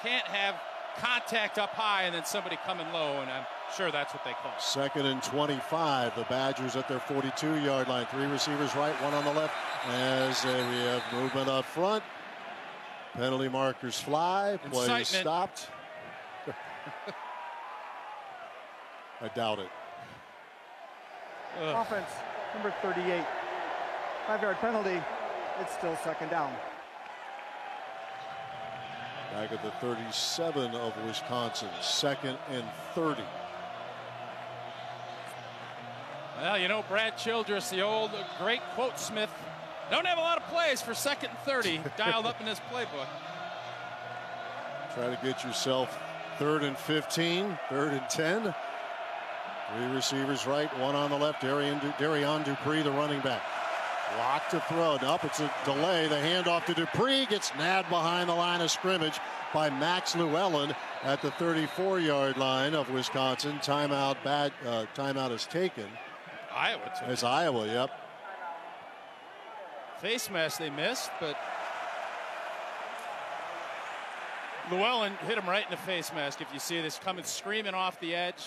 can't have contact up high and then somebody coming low, and I'm sure that's what they call. 2nd and 25. The Badgers at their 42-yard line. 3 receivers right, 1 on the left. As we have movement up front. Penalty markers fly. Play stopped. I doubt it. Offense, number 38. 5-yard penalty. It's still 2nd down. Back at the 37 of Wisconsin. 2nd and 30. Well, you know, Brad Childress, the old great quote smith, don't have a lot of plays for 2nd and 30 dialed up in this playbook. Try to get yourself 3rd and 15, 3rd and 10. 3 receivers right, 1 on the left. Darion Dupree, the running back. Locked to throw. Up, it's a delay. The handoff to Dupree gets nabbed behind the line of scrimmage by Max Llewellyn at the 34-yard line of Wisconsin. Timeout. Timeout is taken. Iowa took It's Iowa. Yep. Face mask they missed, but Llewellyn hit him right in the face mask. If you see this coming screaming off the edge.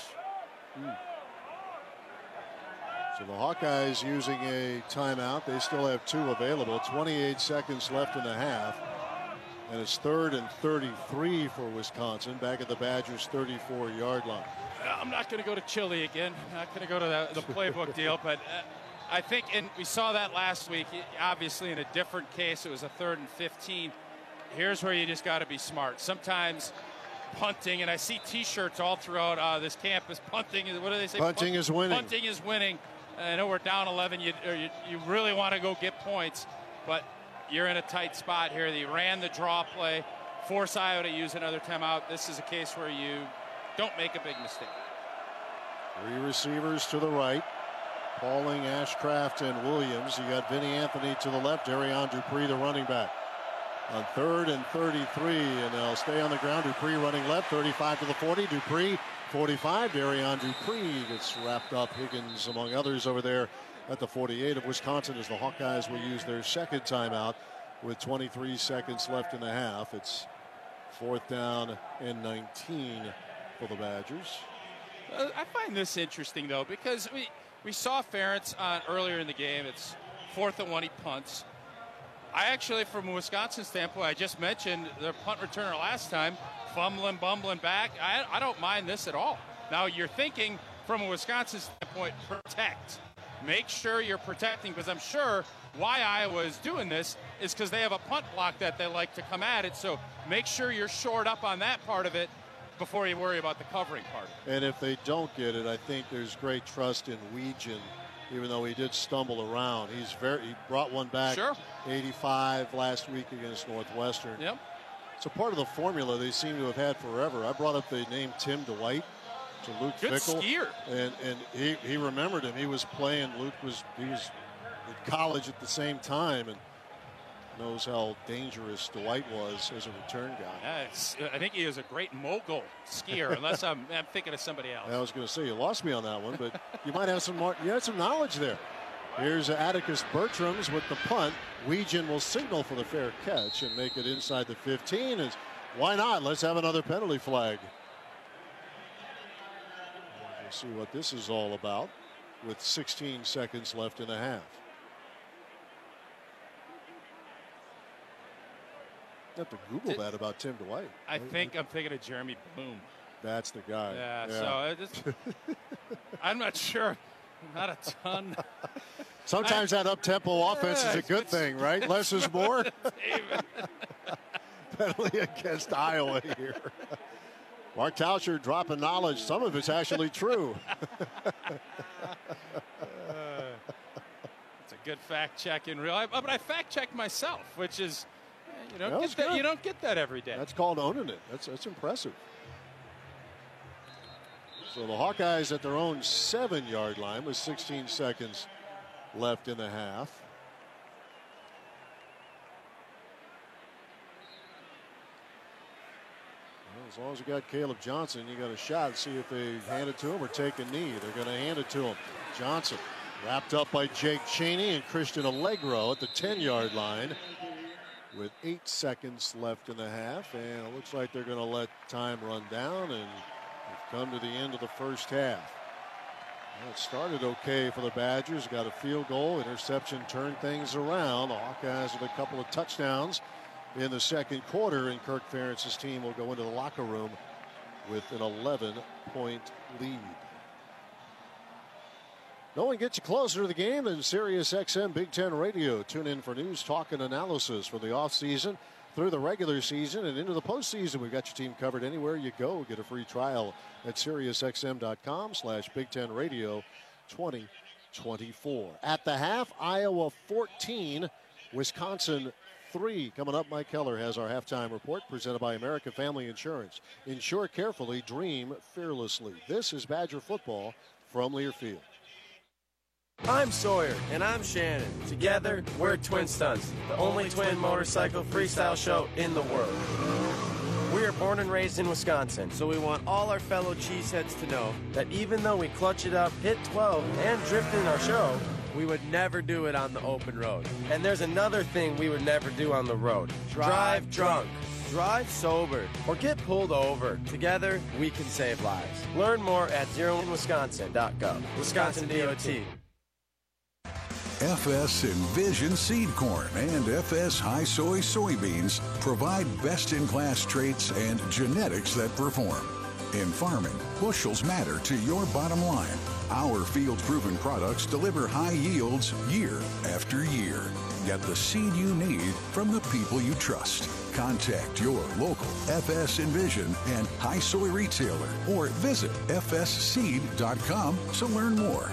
So the Hawkeyes using a timeout. They still have 2 available. 28 seconds left in the half. And it's 3rd and 33 for Wisconsin. Back at the Badgers' 34-yard line. I'm not going to go to Chile again. Not going to go to the playbook deal. But I think, and we saw that last week, obviously in a different case, it was a 3rd and 15. Here's where you just got to be smart. Sometimes punting, and I see T-shirts all throughout this campus. Punting, what do they say? Punting is winning. Punting is winning. I know we're down 11. You really want to go get points, but you're in a tight spot here. They ran the draw play, force Iowa to use another timeout. This is a case where you don't make a big mistake. 3 receivers to the right. Pauling, Ashcraft, and Williams. You got Vinny Anthony to the left. Darion Dupree, the running back. On 3rd and 33, and they'll stay on the ground. Dupree running left, 35 to the 40. Dupree, 45. Darion Dupree gets wrapped up. Higgins, among others, over there at the 48 of Wisconsin as the Hawkeyes will use their 2nd timeout with 23 seconds left in the half. It's 4th down and 19 for the Badgers. I find this interesting, though, because we saw Ferentz earlier in the game. It's 4th and 1, he punts. I actually, from a Wisconsin standpoint, I just mentioned their punt returner last time, fumbling, bumbling back. I don't mind this at all. Now, you're thinking from a Wisconsin standpoint, protect. Make sure you're protecting, because I'm sure why Iowa is doing this is because they have a punt block that they like to come at it. So make sure you're shored up on that part of it before you worry about the covering part. And if they don't get it, I think there's great trust in Weegan. Even though he did stumble around, he brought one back. Sure. 85 last week against Northwestern. Yep. It's a part of the formula they seem to have had forever. I brought up the name Tim Dwight to Luke Fickell. Skier. And he remembered him. He was playing. He was in college at the same time and knows how dangerous Dwight was as a return guy. I think he was a great mogul skier, unless I'm thinking of somebody else. I was going to say, you lost me on that one, but you might have some more. You had some knowledge there. Here's Atticus Bertrams with the punt. Weegan will signal for the fair catch and make it inside the 15. Why not? Let's have another penalty flag. We'll see what this is all about with 16 seconds left in the half. Have to Google that about Tim Dwight. I'm thinking of Jeremy Bloom. That's the guy. Yeah. So I'm not sure. Not a ton. Sometimes that up-tempo offense is a good thing, right? Less is more. Penalty against Iowa here. Mark Tauscher dropping knowledge. Some of it's actually true. It's a good fact check in real life, but I fact checked myself, which is. You don't get that every day. That's called owning it. That's impressive. So the Hawkeyes at their own 7-yard line with 16 seconds left in the half. Well, as long as you got Caleb Johnson, you got a shot. See if they hand it to him or take a knee. They're going to hand it to him. Johnson wrapped up by Jake Chaney and Christian Allegro at the 10-yard line. with 8 seconds left in the half, and it looks like they're going to let time run down, and we've come to the end of the first half. Well, it started okay for the Badgers. Got a field goal, interception, turned things around. The Hawkeyes with a couple of touchdowns in the second quarter, and Kirk Ferentz's team will go into the locker room with an 11-point lead. No one gets you closer to the game than Sirius XM Big Ten Radio. Tune in for news, talk, and analysis for the offseason through the regular season and into the postseason. We've got your team covered anywhere you go. Get a free trial at SiriusXM.com/Big Ten Radio 2024. At the half, Iowa 14, Wisconsin 3. Coming up, Mike Keller has our halftime report presented by American Family Insurance. Insure carefully, dream fearlessly. This is Badger football from Learfield. I'm Sawyer. And I'm Shannon. Together, we're Twin Stunts, the only twin motorcycle freestyle show in the world. We are born and raised in Wisconsin, so we want all our fellow cheeseheads to know that even though we clutch it up, hit 12, and drift in our show, we would never do it on the open road. And there's another thing we would never do on the road. Drive drunk. Drive sober. Or get pulled over. Together, we can save lives. Learn more at zeroinwisconsin.gov. Wisconsin DOT. FS Envision Seed Corn and FS High Soy Soybeans provide best-in-class traits and genetics that perform. In farming, bushels matter to your bottom line. Our field-proven products deliver high yields year after year. Get the seed you need from the people you trust. Contact your local FS Envision and High Soy retailer or visit fsseed.com to learn more.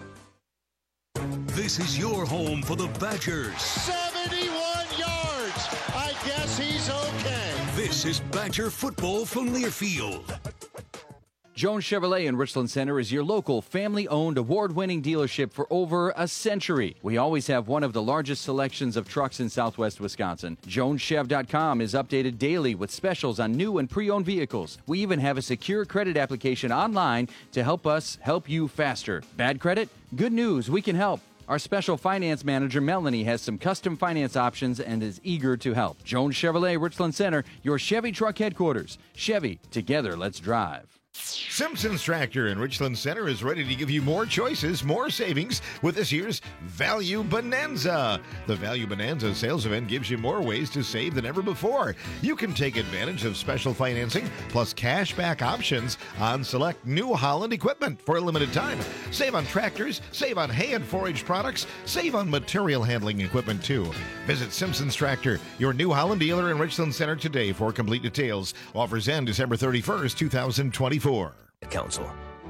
This is your home for the Badgers. 71 yards. I guess he's okay. This is Badger football from Learfield. Jones Chevrolet in Richland Center is your local family-owned, award-winning dealership for over a century. We always have one of the largest selections of trucks in southwest Wisconsin. JonesChev.com is updated daily with specials on new and pre-owned vehicles. We even have a secure credit application online to help us help you faster. Bad credit? Good news, we can help. Our special finance manager, Melanie, has some custom finance options and is eager to help. Jones Chevrolet, Richland Center, your Chevy truck headquarters. Chevy, together, let's drive. Simpson's Tractor in Richland Center is ready to give you more choices, more savings with this year's Value Bonanza. The Value Bonanza sales event gives you more ways to save than ever before. You can take advantage of special financing plus cash back options on select New Holland equipment for a limited time. Save on tractors, save on hay and forage products, save on material handling equipment too. Visit Simpson's Tractor, your New Holland dealer in Richland Center today for complete details. Offers end December 31st, 2024. Council.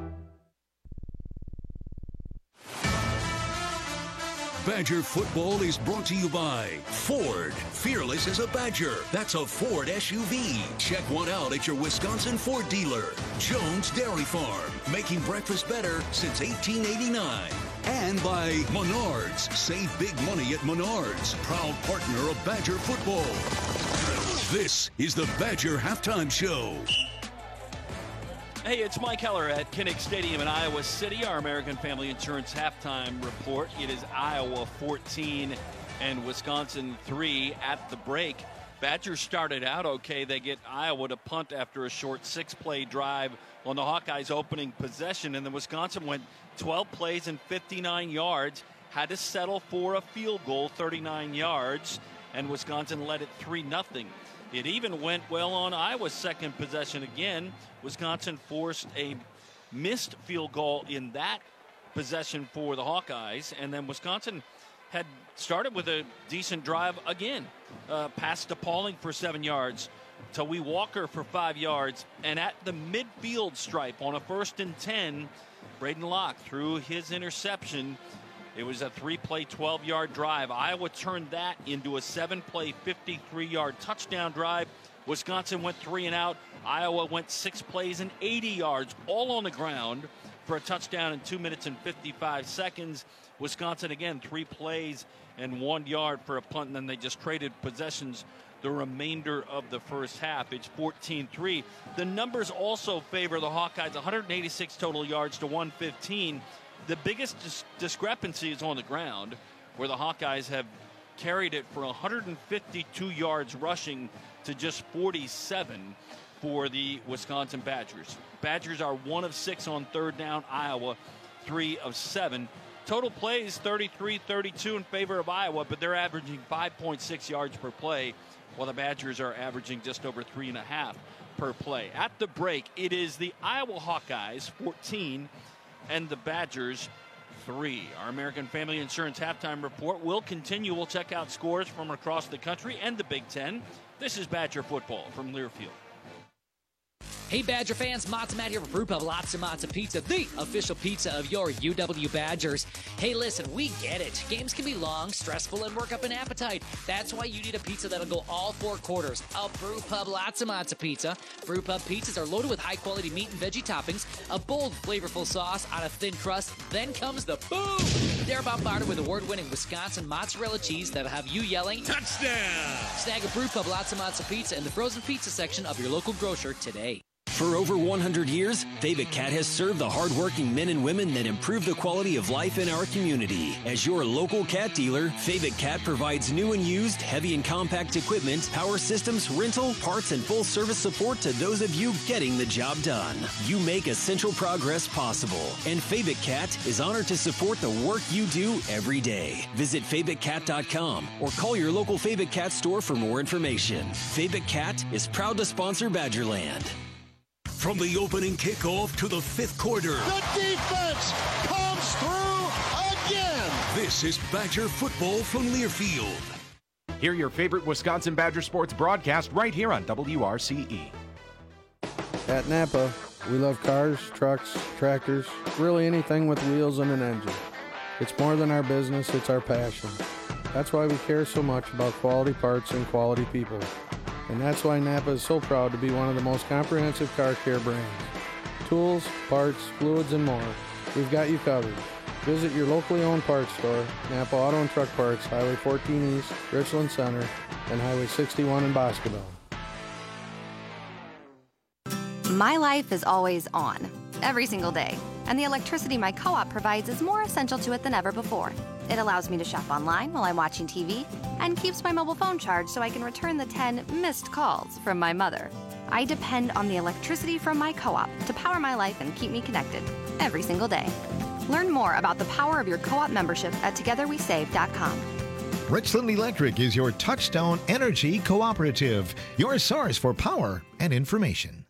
Badger football is brought to you by Ford. Fearless as a Badger. That's a Ford SUV. Check one out at your Wisconsin Ford dealer. Jones Dairy Farm. Making breakfast better since 1889. And by Menards. Save big money at Menards. Proud partner of Badger football. This is the Badger Halftime Show. Hey, it's Mike Heller at Kinnick Stadium in Iowa City. Our American Family Insurance halftime report. It is Iowa 14 and Wisconsin 3 at the break. Badgers started out okay. They get Iowa to punt after a short 6-play drive on the Hawkeyes' opening possession. And then Wisconsin went 12 plays and 59 yards. Had to settle for a field goal, 39 yards. And Wisconsin led it 3-0. It even went well on Iowa's second possession again. Wisconsin forced a missed field goal in that possession for the Hawkeyes. And then Wisconsin had started with a decent drive again. Pass to Pauling for 7 yards. Tawee Walker for 5 yards. And at the midfield stripe on a 1st and 10, Braden Locke threw his interception. It was a 3-play, 12-yard drive. Iowa turned that into a 7-play, 53-yard touchdown drive. Wisconsin went 3 and out. Iowa went 6 plays and 80 yards, all on the ground for a touchdown in 2 minutes and 55 seconds. Wisconsin, again, 3 plays and 1 yard for a punt, and then they just traded possessions the remainder of the first half. It's 14-3. The numbers also favor the Hawkeyes, 186 total yards to 115. The biggest discrepancy is on the ground, where the Hawkeyes have carried it for 152 yards rushing to just 47 for the Wisconsin Badgers. Badgers are 1 of 6 on third down. Iowa 3 of 7. Total plays 33-32 in favor of Iowa, but they're averaging 5.6 yards per play, while the Badgers are averaging just over 3.5 per play. At the break, it is the Iowa Hawkeyes 14 and the Badgers 3. Our American Family Insurance halftime report will continue. We'll check out scores from across the country and the Big Ten. This is Badger football from Learfield. Hey Badger fans, Matza Matt here for Brew Pub Lots of Matza Pizza, the official pizza of your UW Badgers. Hey listen, we get it. Games can be long, stressful, and work up an appetite. That's why you need a pizza that'll go all 4 quarters. A Brew Pub Lots of Matza Pizza. Brew Pub pizzas are loaded with high-quality meat and veggie toppings, a bold, flavorful sauce on a thin crust, then comes the boom! They're bombarded with award-winning Wisconsin mozzarella cheese that'll have you yelling, touchdown! Snag a Brew Pub Lots of Matza Pizza in the frozen pizza section of your local grocer today. For over 100 years, Favorite Cat has served the hardworking men and women that improve the quality of life in our community. As your local cat dealer, Favorite Cat provides new and used, heavy and compact equipment, power systems, rental, parts, and full service support to those of you getting the job done. You make essential progress possible, and Favorite Cat is honored to support the work you do every day. Visit FavoriteCat.com or call your local Favorite Cat store for more information. Favorite Cat is proud to sponsor Badgerland. From the opening kickoff to the 5th quarter. The defense comes through again. This is Badger football from Learfield. Hear your favorite Wisconsin Badger sports broadcast right here on WRCE. At Napa, we love cars, trucks, tractors, really anything with wheels and an engine. It's more than our business, it's our passion. That's why we care so much about quality parts and quality people. And that's why Napa is so proud to be one of the most comprehensive car care brands. Tools, parts, fluids, and more. We've got you covered. Visit your locally owned parts store, Napa Auto and Truck Parts, Highway 14 East, Richland Center, and Highway 61 in Boscoville. My life is always on, every single day. And the electricity my co-op provides is more essential to it than ever before. It allows me to shop online while I'm watching TV and keeps my mobile phone charged so I can return the 10 missed calls from my mother. I depend on the electricity from my co-op to power my life and keep me connected every single day. Learn more about the power of your co-op membership at togetherwesave.com. Richland Electric is your touchstone energy cooperative, your source for power and information.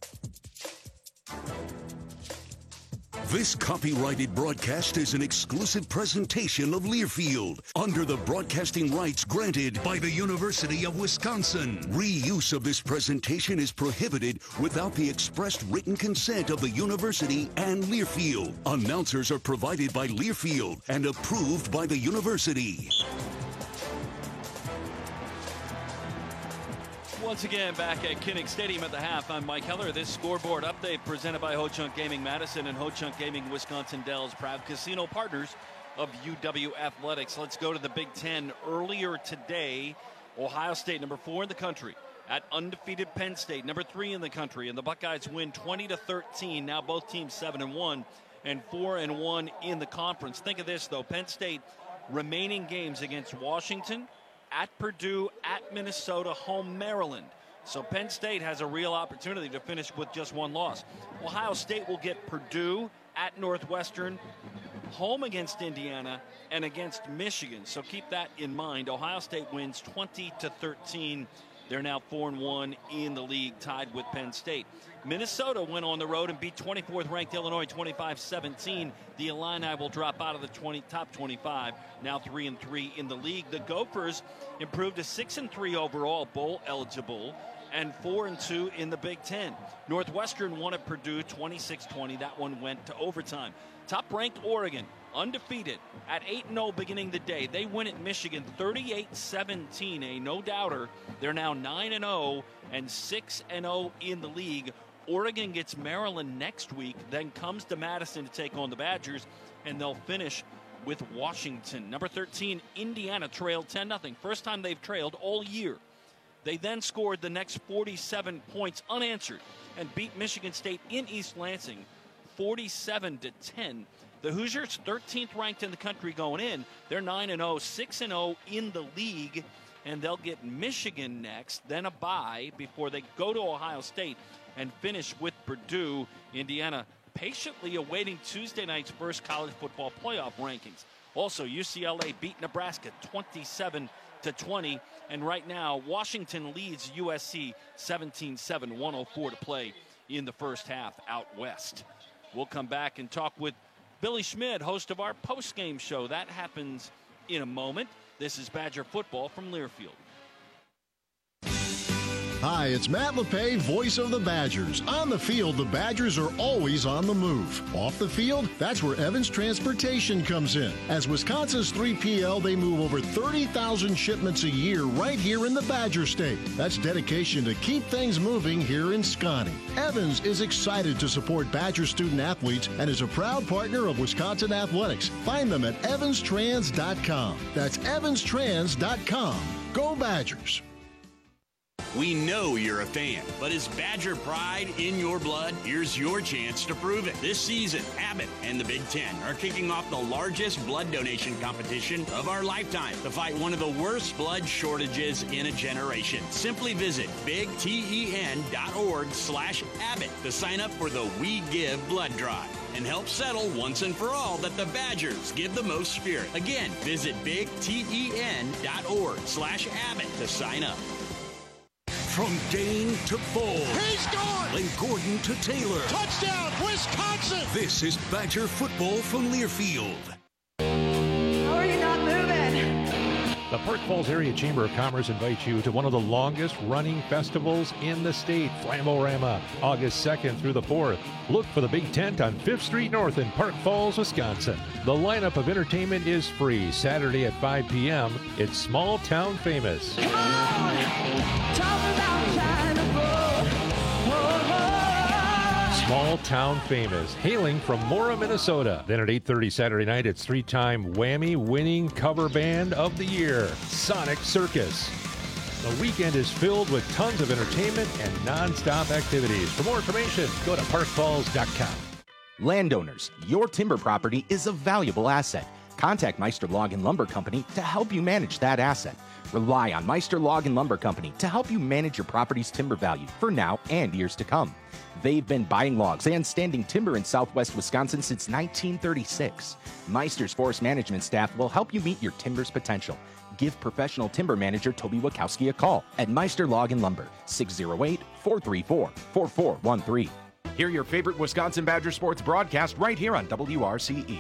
This copyrighted broadcast is an exclusive presentation of Learfield under the broadcasting rights granted by the University of Wisconsin. Reuse of this presentation is prohibited without the expressed written consent of the university and Learfield. Announcers are provided by Learfield and approved by the university. Once again, back at Kinnick Stadium at the half, I'm Mike Heller. This scoreboard update presented by Ho-Chunk Gaming Madison and Ho-Chunk Gaming Wisconsin Dells, proud casino partners of UW Athletics. Let's go to the Big Ten. Earlier today, Ohio State, number 4 in the country, at undefeated Penn State, number 3 in the country, and the Buckeyes win 20-13. Now both teams 7-1 and 4-1 in the conference. Think of this, though. Penn State remaining games against Washington, at Purdue, at Minnesota, home Maryland. So Penn State has a real opportunity to finish with just 1 loss. Ohio State will get Purdue, at Northwestern, home against Indiana, and against Michigan. So keep that in mind. Ohio State wins 20-13. They're now 4-1 in the league, tied with Penn State. Minnesota went on the road and beat 24th ranked Illinois 25-17. The Illini will drop out of the top 25, now 3-3 in the league. The Gophers improved to 6-3 overall, bowl eligible, and 4-2 in the Big Ten. Northwestern won at Purdue 26-20. That one went to overtime. Top-ranked Oregon, undefeated at 8-0 beginning the day. They win at Michigan 38-17, a no-doubter. They're now 9-0 and 6-0 in the league. Oregon gets Maryland next week, then comes to Madison to take on the Badgers, and they'll finish with Washington. Number 13, Indiana trailed 10-0. First time they've trailed all year. They then scored the next 47 points unanswered and beat Michigan State in East Lansing 47-10. The Hoosiers, 13th ranked in the country going in. They're 9-0, 6-0 in the league, and they'll get Michigan next, then a bye before they go to Ohio State and finish with Purdue. Indiana patiently awaiting Tuesday night's first college football playoff rankings. Also, UCLA beat Nebraska 27-20, and right now Washington leads USC 17-7, 104 to play in the first half out west. We'll come back and talk with Billy Schmid, host of our post-game show. That happens in a moment. This is Badger Football from Learfield. Hi, it's Matt LePay, voice of the Badgers. On the field, the Badgers are always on the move. Off the field, that's where Evans Transportation comes in. As Wisconsin's 3PL, they move over 30,000 shipments a year right here in the Badger State. That's dedication to keep things moving here in Scotty. Evans is excited to support Badger student athletes and is a proud partner of Wisconsin Athletics. Find them at evanstrans.com. That's evanstrans.com. Go Badgers. We know you're a fan, but is Badger pride in your blood? Here's your chance to prove it. This season, Abbott and the Big Ten are kicking off the largest blood donation competition of our lifetime to fight one of the worst blood shortages in a generation. Simply visit bigten.org/Abbott to sign up for the We Give blood drive and help settle once and for all that the Badgers give the most spirit. Again, visit bigten.org/Abbott to sign up. From Dane to Ball. He's gone! And Gordon to Taylor. Touchdown, Wisconsin! This is Badger Football from Learfield. How are you not moving? The Park Falls Area Chamber of Commerce invites you to one of the longest running festivals in the state, Flamborama, August 2nd through the 4th. Look for the big tent on 5th Street North in Park Falls, Wisconsin. The lineup of entertainment is free. Saturday at 5 p.m. It's Small Town Famous. Come on! Talk about China Bowl. Small Town Famous, hailing from Mora, Minnesota. Then at 8:30 Saturday night, it's three-time Whammy-winning cover band of the year, Sonic Circus. The weekend is filled with tons of entertainment and non-stop activities. For more information, go to parkfalls.com. Landowners, your timber property is a valuable asset. Contact Meister Log and Lumber Company to help you manage that asset. Rely on Meister Log and Lumber Company to help you manage your property's timber value for now and years to come. They've been buying logs and standing timber in southwest Wisconsin since 1936. Meister's forest management staff will help you meet your timber's potential. Give professional timber manager Toby Wachowski a call at Meister Log and Lumber, 608-434-4413. Hear your favorite Wisconsin Badger sports broadcast right here on WRCE.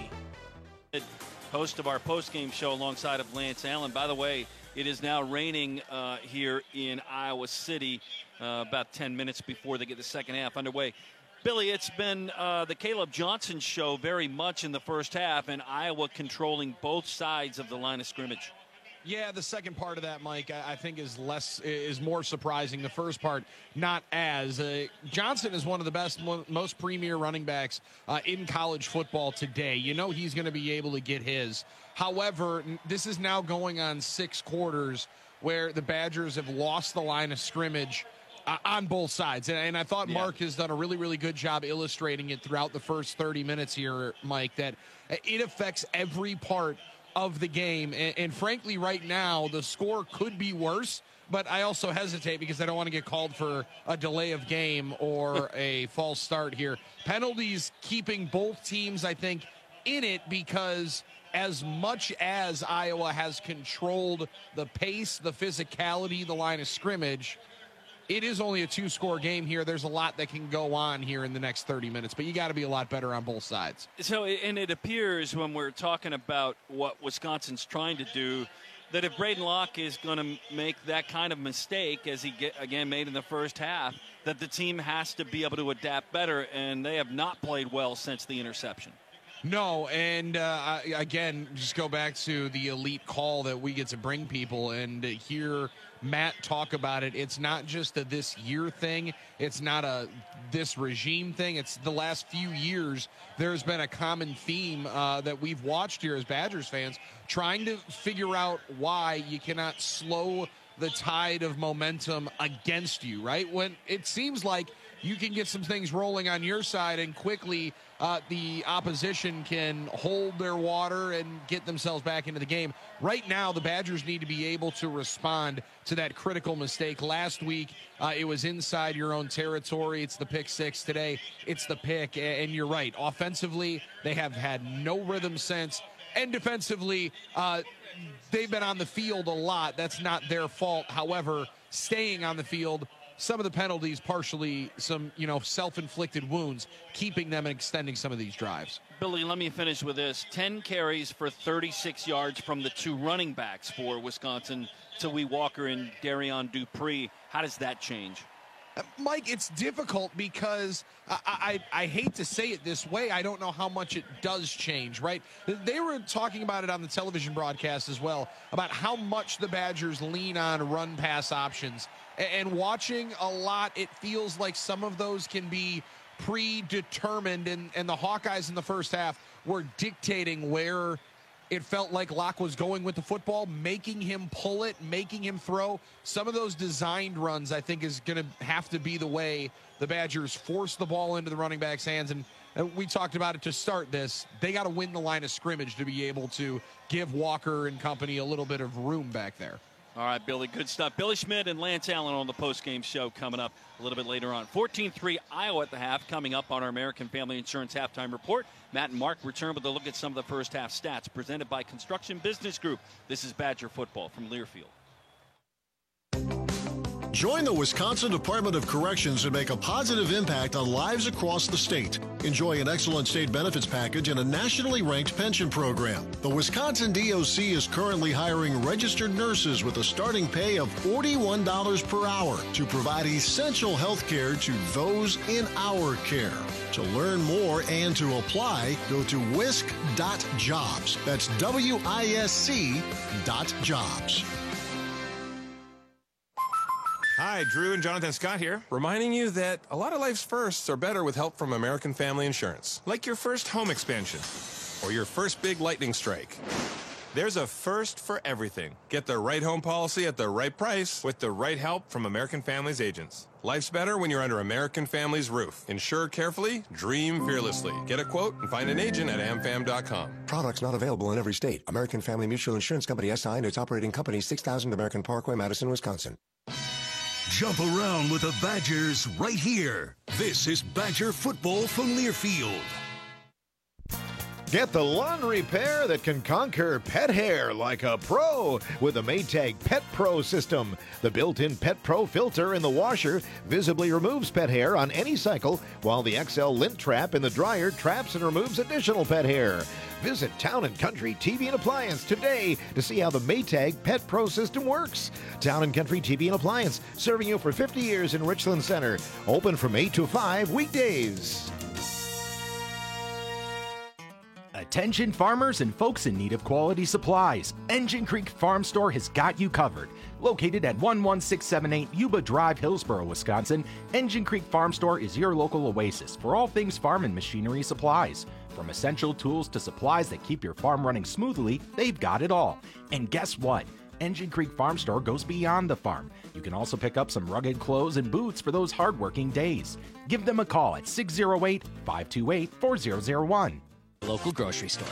Host of our post-game show alongside of Lance Allen. By the way, it is now raining here in Iowa City about 10 minutes before they get the second half underway. Billy, it's been the Caleb Johnson show very much in the first half, and Iowa controlling both sides of the line of scrimmage. Yeah, the second part of that, Mike, I think is more surprising. The first part, not as. Johnson is one of the best, most premier running backs in college football today. You know he's going to be able to get his. However, this is now going on 6 quarters where the Badgers have lost the line of scrimmage on both sides. And I thought Mark has done a really, really good job illustrating it throughout the first 30 minutes here, Mike, that it affects every part of the game. And frankly, right now, the score could be worse, but I also hesitate because I don't want to get called for a delay of game or a false start here. Penalties keeping both teams, I think, in it because as much as Iowa has controlled the pace, the physicality, the line of scrimmage, it is only a 2-score game here. There's a lot that can go on here in the next 30 minutes, but you got to be a lot better on both sides. So, and it appears when we're talking about what Wisconsin's trying to do, that if Braden Locke is going to make that kind of mistake, as he again made in the first half, that the team has to be able to adapt better, and they have not played well since the interception. No, and again, just go back to the elite call that we get to bring people and hear Matt talk about it. It's not just a this year thing. It's not a this regime thing. It's the last few years. There's been a common theme that we've watched here as Badgers fans, trying to figure out why you cannot slow the tide of momentum against you, right? When it seems like you can get some things rolling on your side, and quickly the opposition can hold their water and get themselves back into the game. Right now, the Badgers need to be able to respond to that critical mistake. Last week, it was inside your own territory. It's the pick six. Today, it's the pick, and you're right. Offensively, they have had no rhythm since, and defensively, they've been on the field a lot. That's not their fault. However, staying on the field, some of the penalties, partially some, self-inflicted wounds, keeping them and extending some of these drives. Billy, let me finish with this. 10 carries for 36 yards from the two running backs for Wisconsin, Tawee Walker and Darion Dupree. How does that change? Mike, it's difficult because I hate to say it this way. I don't know how much it does change, right? They were talking about it on the television broadcast as well, about how much the Badgers lean on run-pass options. And watching a lot, it feels like some of those can be predetermined, and the Hawkeyes in the first half were dictating where it felt like Locke was going with the football, making him pull it, making him throw. Some of those designed runs, I think, is going to have to be the way the Badgers force the ball into the running back's hands. And we talked about it to start this. They got to win the line of scrimmage to be able to give Walker and company a little bit of room back there. All right, Billy, good stuff. Billy Schmidt and Lance Allen on the postgame show coming up a little bit later on. 14-3 Iowa at the half, coming up on our American Family Insurance Halftime Report. Matt and Mark return with a look at some of the first half stats presented by Construction Business Group. This is Badger Football from Learfield. Join the Wisconsin Department of Corrections and make a positive impact on lives across the state. Enjoy an excellent state benefits package and a nationally ranked pension program. The Wisconsin DOC is currently hiring registered nurses with a starting pay of $41 per hour to provide essential health care to those in our care. To learn more and to apply, go to wisc.jobs. That's WISC.jobs. Hi, Drew and Jonathan Scott here, reminding you that a lot of life's firsts are better with help from American Family Insurance. Like your first home expansion or your first big lightning strike. There's a first for everything. Get the right home policy at the right price with the right help from American Family's agents. Life's better when you're under American Family's roof. Insure carefully, dream fearlessly. Get a quote and find an agent at amfam.com. Products not available in every state. American Family Mutual Insurance Company SI and its operating company 6000 American Parkway, Madison, Wisconsin. Jump around with the Badgers right here. This is Badger Football from Learfield. Get the lawn repair that can conquer pet hair like a pro with the Maytag Pet Pro system. The built-in Pet Pro filter in the washer visibly removes pet hair on any cycle, while the XL lint trap in the dryer traps and removes additional pet hair. Visit Town & Country TV and Appliance today to see how the Maytag Pet Pro system works. Town & Country TV and Appliance, serving you for 50 years in Richland Center. Open from 8 to 5 weekdays. Attention farmers and folks in need of quality supplies. Engine Creek Farm Store has got you covered. Located at 11678 Yuba Drive, Hillsboro, Wisconsin, Engine Creek Farm Store is your local oasis for all things farm and machinery supplies. From essential tools to supplies that keep your farm running smoothly, they've got it all. And guess what? Engine Creek Farm Store goes beyond the farm. You can also pick up some rugged clothes and boots for those hardworking days. Give them a call at 608-528-4001. Local grocery store.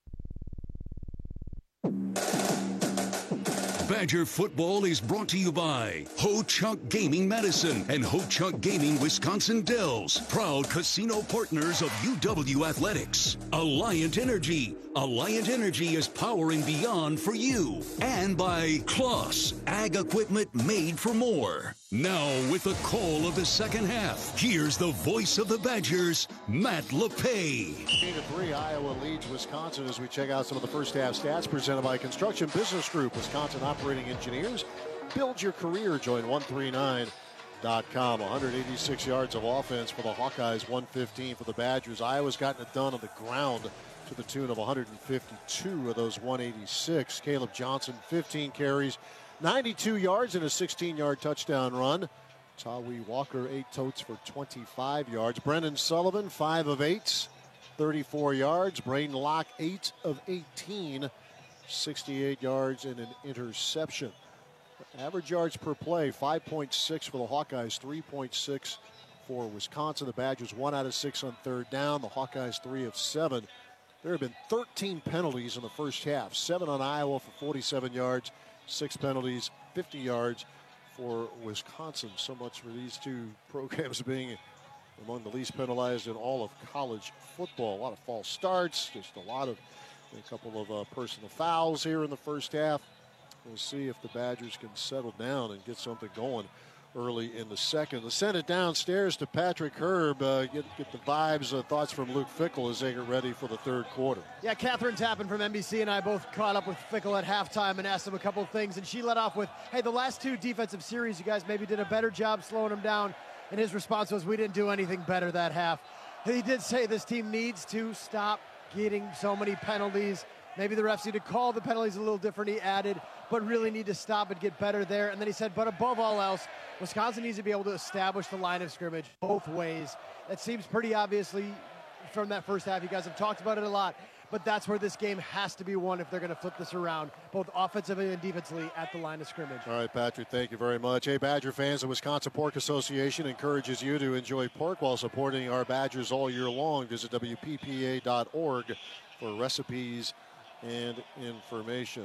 Badger Football is brought to you by Ho-Chunk Gaming Madison and Ho-Chunk Gaming Wisconsin Dells, proud casino partners of UW Athletics. Alliant Energy. Alliant Energy is powering beyond for you. And by Kloss, ag equipment made for more. Now with the call of the second half, here's the voice of the Badgers, Matt LePay. 15-3, Iowa leads Wisconsin as we check out some of the first half stats presented by Construction Business Group, Wisconsin Operating Engineers. Build your career. Join 139.com. 186 yards of offense for the Hawkeyes, 115 for the Badgers. Iowa's gotten it done on the ground to the tune of 152 of those 186. Caleb Johnson, 15 carries, 92 yards and a 16-yard touchdown run. Tawee Walker, 8 totes for 25 yards. Brendan Sullivan, 5 of 8, 34 yards. Braden Locke, 8 of 18, 68 yards and an interception. Average yards per play, 5.6 for the Hawkeyes, 3.6 for Wisconsin. The Badgers 1 out of 6 on third down. The Hawkeyes 3 of 7. There have been 13 penalties in the first half. 7 on Iowa for 47 yards. 6 penalties, 50 yards for Wisconsin. So much for these two programs being among the least penalized in all of college football. A lot of false starts, just a couple of personal fouls here in the first half. We'll see if the Badgers can settle down and get something going early in the second. Let's send it downstairs to Patrick Herb. Get the vibes, thoughts from Luke Fickell as they get ready for the third quarter. Yeah, Catherine Tappan from NBC and I both caught up with Fickell at halftime and asked him a couple of things, and she led off with, hey, the last 2 defensive series, you guys maybe did a better job slowing them down, and his response was, we didn't do anything better that half. He did say this team needs to stop getting so many penalties. Maybe the refs need to call the penalties a little different, he added, but really need to stop and get better there. And then he said, but above all else, Wisconsin needs to be able to establish the line of scrimmage both ways. That seems pretty obviously from that first half. You guys have talked about it a lot, but that's where this game has to be won if they're going to flip this around, both offensively and defensively at the line of scrimmage. All right, Patrick, thank you very much. Hey, Badger fans, the Wisconsin Pork Association encourages you to enjoy pork while supporting our Badgers all year long. Visit WPPA.org for recipes and information.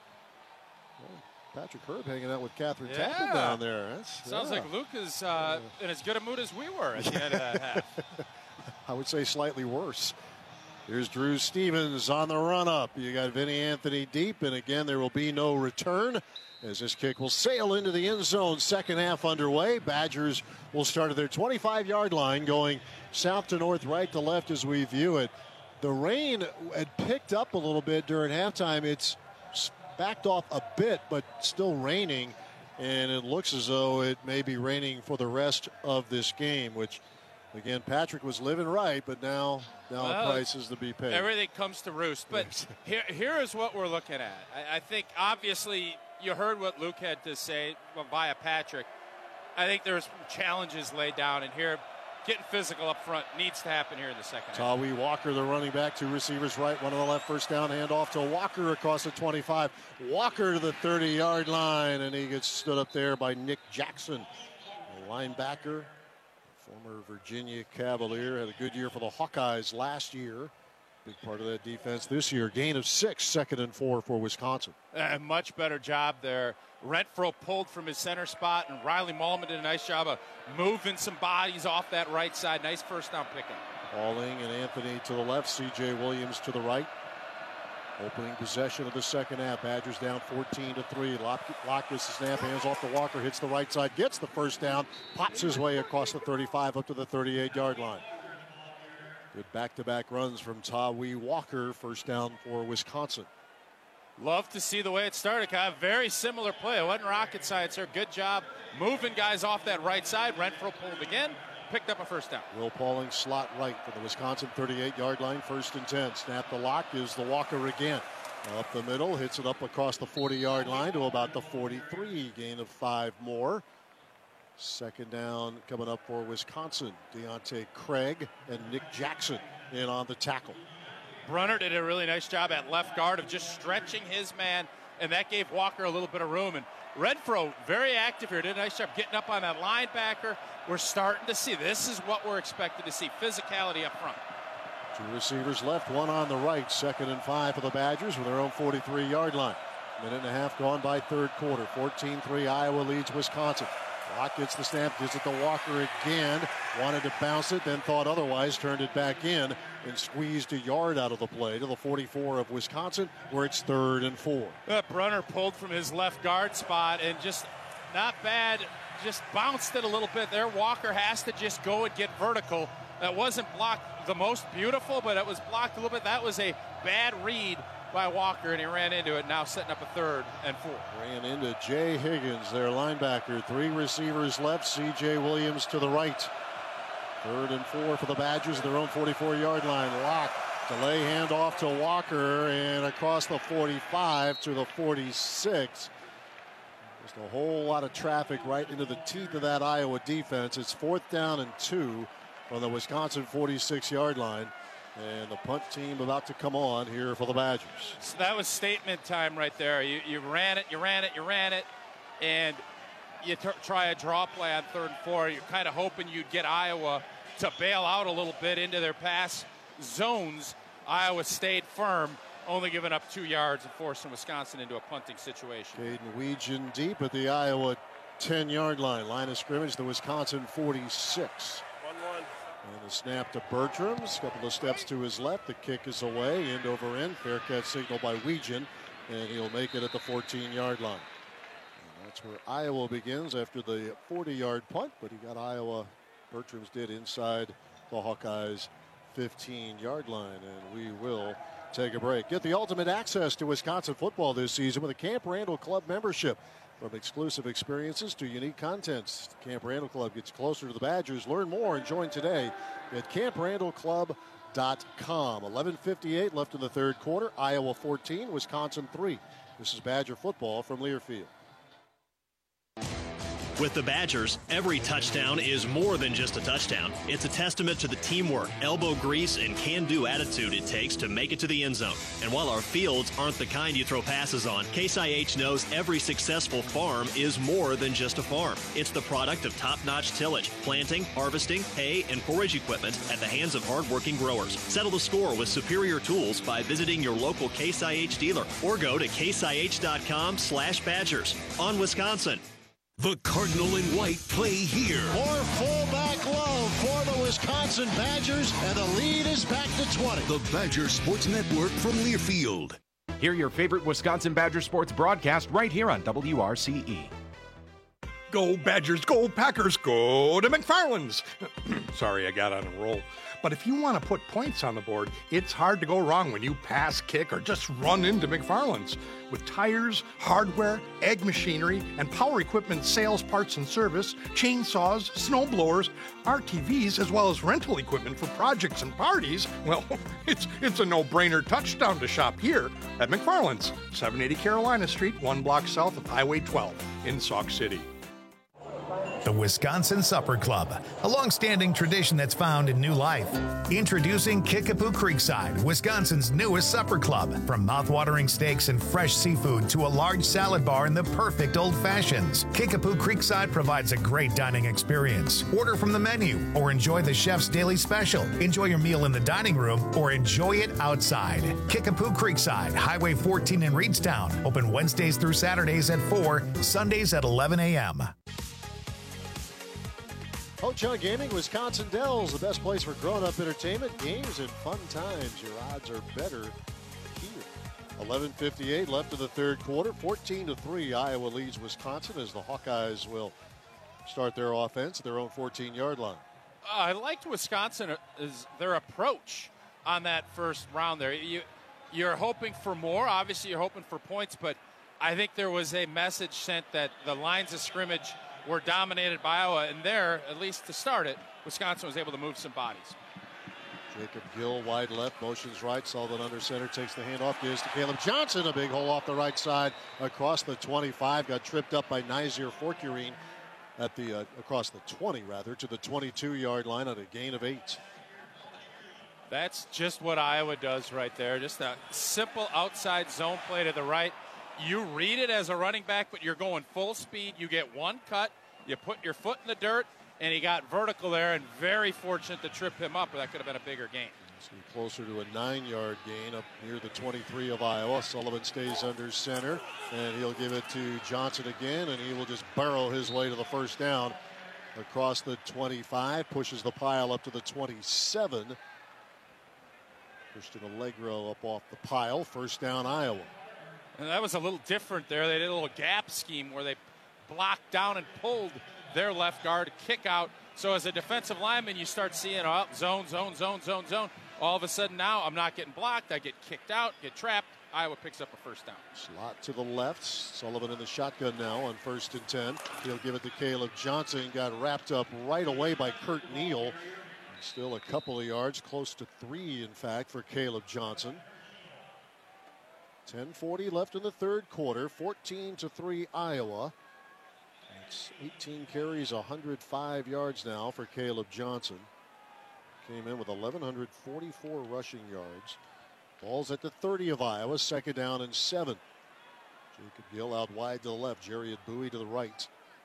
Well, Patrick Herb hanging out with Catherine Tappan down there. Sounds like Luke is in as good a mood as we were at the end of that half. I would say slightly worse. Here's Drew Stevens on the run-up. You got Vinny Anthony deep, and again, there will be no return as this kick will sail into the end zone. Second half underway. Badgers will start at their 25-yard line, going south to north, right to left as we view it. The rain had picked up a little bit during halftime. It's backed off a bit, but still raining, and it looks as though it may be raining for the rest of this game, which, again, Patrick was living right, but now the price is to be paid. Everything comes to roost. But here is what we're looking at. I think, obviously, you heard what Luke had to say via Patrick. I think there's challenges laid down, and here, getting physical up front needs to happen here in the second half. Tawee Walker, the running back, 2 receivers right, 1 on the left, first down, handoff to Walker across the 25. Walker to the 30-yard line, and he gets stood up there by Nick Jackson, a linebacker, former Virginia Cavalier, had a good year for the Hawkeyes last year. Big part of that defense this year. Gain of 6, 2nd and 4 for Wisconsin. Much better job there. Renfro pulled from his center spot, and Riley Mahlman did a nice job of moving some bodies off that right side. Nice first down picking. Pauling and Anthony to the left, C.J. Williams to the right. Opening possession of the second half. Badgers down 14-3. Locke gets the snap, hands off to Walker, hits the right side, gets the first down, pops his way across the 35 up to the 38-yard line. Good back-to-back runs from Tawee Walker. First down for Wisconsin. Love to see the way it started. Kind of very similar play. It wasn't rocket science there. Good job moving guys off that right side. Renfro pulled again, picked up a first down. Will Pauling slot right for the Wisconsin 38-yard line, 1st and 10. Snap the lock, gives the Walker again. Up the middle, hits it up across the 40-yard line to about the 43. Gain of 5 more. Second down coming up for Wisconsin. Deontay Craig and Nick Jackson in on the tackle. Brunner did a really nice job at left guard of just stretching his man, and that gave Walker a little bit of room. And Renfro, very active here, did a nice job getting up on that linebacker. We're starting to see, this is what we're expected to see, physicality up front. 2 receivers left, 1 on the right. 2nd and 5 for the Badgers with their own 43-yard line. Minute and a half gone by third quarter. 14-3, Iowa leads Wisconsin. Locke gets the snap, gives it to Walker again. Wanted to bounce it, then thought otherwise, turned it back in and squeezed a yard out of the play to the 44 of Wisconsin, where it's 3rd and 4. Brunner pulled from his left guard spot and just not bad, just bounced it a little bit there. Walker has to just go and get vertical. That wasn't blocked the most beautiful, but it was blocked a little bit. That was a bad read by Walker, and he ran into it, now setting up a 3rd and 4. Ran into Jay Higgins, their linebacker. 3 receivers left, C.J. Williams to the right. 3rd and 4 for the Badgers, their own 44-yard line. Locke, delay handoff to Walker, and across the 45 to the 46. Just a whole lot of traffic right into the teeth of that Iowa defense. It's 4th down and 2 from the Wisconsin 46-yard line. And the punt team about to come on here for the Badgers. So that was statement time right there. You ran it, and you try a draw play on 3rd and 4. You're kind of hoping you'd get Iowa to bail out a little bit into their pass zones. Iowa stayed firm, only giving up 2 yards and forcing Wisconsin into a punting situation. Caden Weegan deep at the Iowa 10-yard line. Line of scrimmage, the Wisconsin 46. 1-1. And the snap to Bertrams. A couple of steps to his left. The kick is away, end over end. Fair catch signal by Weegan, and he'll make it at the 14-yard line. And that's where Iowa begins after the 40-yard punt, but he got Iowa, Bertrams did, inside the Hawkeyes' 15-yard line, and we will take a break. Get the ultimate access to Wisconsin football this season with a Camp Randall Club membership. From exclusive experiences to unique contents, Camp Randall Club gets closer to the Badgers. Learn more and join today at camprandallclub.com. 11:58 left in the 3rd quarter. Iowa 14, Wisconsin 3. This is Badger football from Learfield. With the Badgers, every touchdown is more than just a touchdown. It's a testament to the teamwork, elbow grease, and can-do attitude it takes to make it to the end zone. And while our fields aren't the kind you throw passes on, Case IH knows every successful farm is more than just a farm. It's the product of top-notch tillage, planting, harvesting, hay, and forage equipment at the hands of hard-working growers. Settle the score with superior tools by visiting your local Case IH dealer or go to caseih.com/Badgers. On Wisconsin. The Cardinal and White play here. More fullback love for the Wisconsin Badgers, and the lead is back to 20. The Badger Sports Network from Learfield. Hear your favorite Wisconsin Badger sports broadcast right here on WRCE. Go Badgers, go Packers, go to McFarland's. Sorry, I got on a roll. But if you want to put points on the board, it's hard to go wrong when you pass, kick, or just run into McFarland's. With tires, hardware, ag machinery, and power equipment sales, parts and service, chainsaws, snow blowers, RTVs, as well as rental equipment for projects and parties, well, it's a no-brainer touchdown to shop here at McFarland's, 780 Carolina Street, 1 block south of Highway 12 in Sauk City. The Wisconsin Supper Club, a long-standing tradition that's found in new life. Introducing Kickapoo Creekside, Wisconsin's newest supper club. From mouth-watering steaks and fresh seafood to a large salad bar and the perfect old fashions, Kickapoo Creekside provides a great dining experience. Order from the menu or enjoy the chef's daily special. Enjoy your meal in the dining room or enjoy it outside. Kickapoo Creekside, Highway 14 in Reedstown. Open Wednesdays through Saturdays at 4, Sundays at 11 a.m. Ho-Chunk Gaming, Wisconsin Dells, the best place for grown-up entertainment, games, and fun times. Your odds are better here. 11:58 left in the 3rd quarter. 14-3, Iowa leads Wisconsin as the Hawkeyes will start their offense at their own 14-yard line. I liked Wisconsin is their approach on that first round there. You're hoping for more. Obviously, you're hoping for points, but I think there was a message sent that the lines of scrimmage were dominated by Iowa, and there, at least to start it, Wisconsin was able to move some bodies. Jacob Gill, wide left, motions right. Sullivan under center, takes the handoff, gives to Caleb Johnson. A big hole off the right side across the 25. Got tripped up by Nizier Forkurine at the across the 20, rather, to the 22-yard line on a gain of 8. That's just what Iowa does right there. Just a simple outside zone play to the right. You read it as a running back, but you're going full speed. You get one cut, you put your foot in the dirt, and he got vertical there, and very fortunate to trip him up, but that could have been a bigger gain. So closer to a 9-yard gain up near the 23 of Iowa. Sullivan stays under center, and he'll give it to Johnson again, and he will just burrow his way to the first down across the 25, pushes the pile up to the 27. Christian Allegro up off the pile, first down Iowa. And that was a little different there. They did a little gap scheme where they blocked down and pulled their left guard, kick out. So as a defensive lineman, you start seeing zone. All of a sudden now I'm not getting blocked. I get kicked out, get trapped. Iowa picks up a first down. Slot to the left. Sullivan in the shotgun now on 1st and 10. He'll give it to Caleb Johnson. Got wrapped up right away by Kurt Neal. Still a couple of yards, close to 3, in fact, for Caleb Johnson. 10:40 left in the 3rd quarter. 14-3 Iowa. It's 18 carries, 105 yards now for Caleb Johnson. Came in with 1,144 rushing yards. Ball's at the 30 of Iowa, 2nd down and 7. Jacob Gill out wide to the left. Jerry Bowie to the right.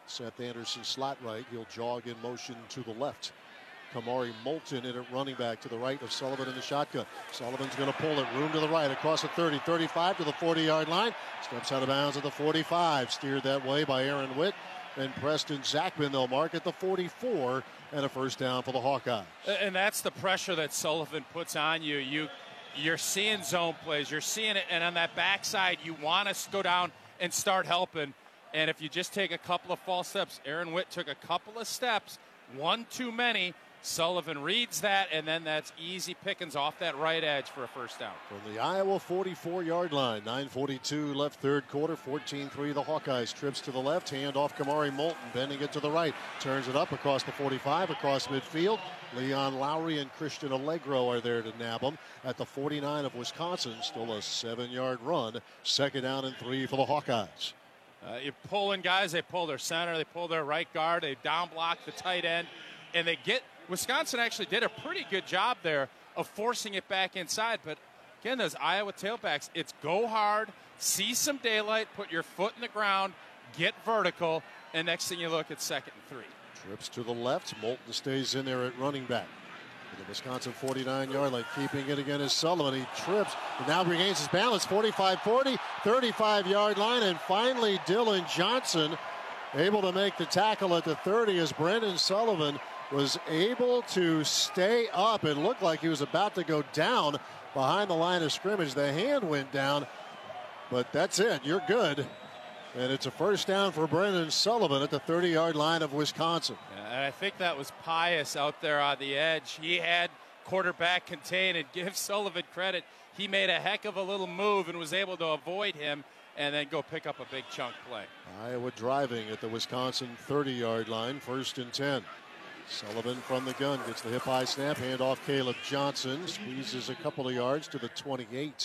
Seth Anderson slot right. He'll jog in motion to the left. Kamari Moulton in at running back to the right of Sullivan in the shotgun. Sullivan's going to pull it. Room to the right across the 30, 35 to the 40-yard line. Steps out of bounds at the 45. Steered that way by Aaron Witt. And Preston Zachman, they'll mark at the 44, and a first down for the Hawkeyes. And that's the pressure that Sullivan puts on you. You're seeing zone plays. You're seeing it, and on that backside, you want to go down and start helping. And if you just take a couple of false steps, Aaron Witt took a couple of steps, one too many. Sullivan reads that, and then that's easy pickings off that right edge for a first down. From the Iowa 44-yard line, 9:42 left third quarter, 14-3 the Hawkeyes. Trips to the left, hand off Kamari Moulton, bending it to the right. Turns it up across the 45, across midfield. Leon Lowry and Christian Allegro are there to nab him at the 49 of Wisconsin. Still a 7-yard run. Second down and 3 for the Hawkeyes. You're pulling guys. They pull their center. They pull their right guard. They down block the tight end. And they get – Wisconsin actually did a pretty good job there of forcing it back inside. But, again, those Iowa tailbacks, it's go hard, see some daylight, put your foot in the ground, get vertical, and next thing you look, it's 2nd and 3. Trips to the left. Moulton stays in there at running back. The Wisconsin 49-yard line, keeping it again is Sullivan. He trips, but now regains his balance. 45-40, 35-yard line, and finally Dylan Johnson able to make the tackle at the 30 as Brendan Sullivan was able to stay up. It looked like he was about to go down behind the line of scrimmage. The hand went down, but that's it. You're good. And it's a first down for Brendan Sullivan at the 30-yard line of Wisconsin. And I think that was Pius out there on the edge. He had quarterback contained, and give Sullivan credit. He made a heck of a little move and was able to avoid him and then go pick up a big chunk play. Iowa driving at the Wisconsin 30-yard line, 1st and 10. Sullivan from the gun gets the hip-high snap, hand off Caleb Johnson, squeezes a couple of yards to the 28.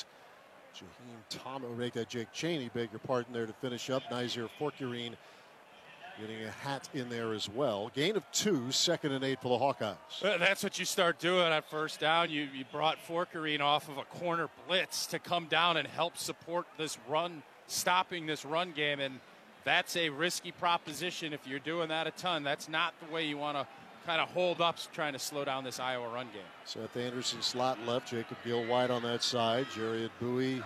Jaheim Thomas, make that Jake Chaney, beg your pardon there to finish up. Nazir Forkurine getting a hat in there as well. Gain of 2, 2nd and 8 for the Hawkeyes. That's what you start doing on first down. You brought Forkurine off of a corner blitz to come down and help support this run, stopping this run game, and that's a risky proposition if you're doing that a ton. That's not the way you want to kind of hold up trying to slow down this Iowa run game. Seth Anderson slot left, Jacob Gill wide on that side. Jariad Bowie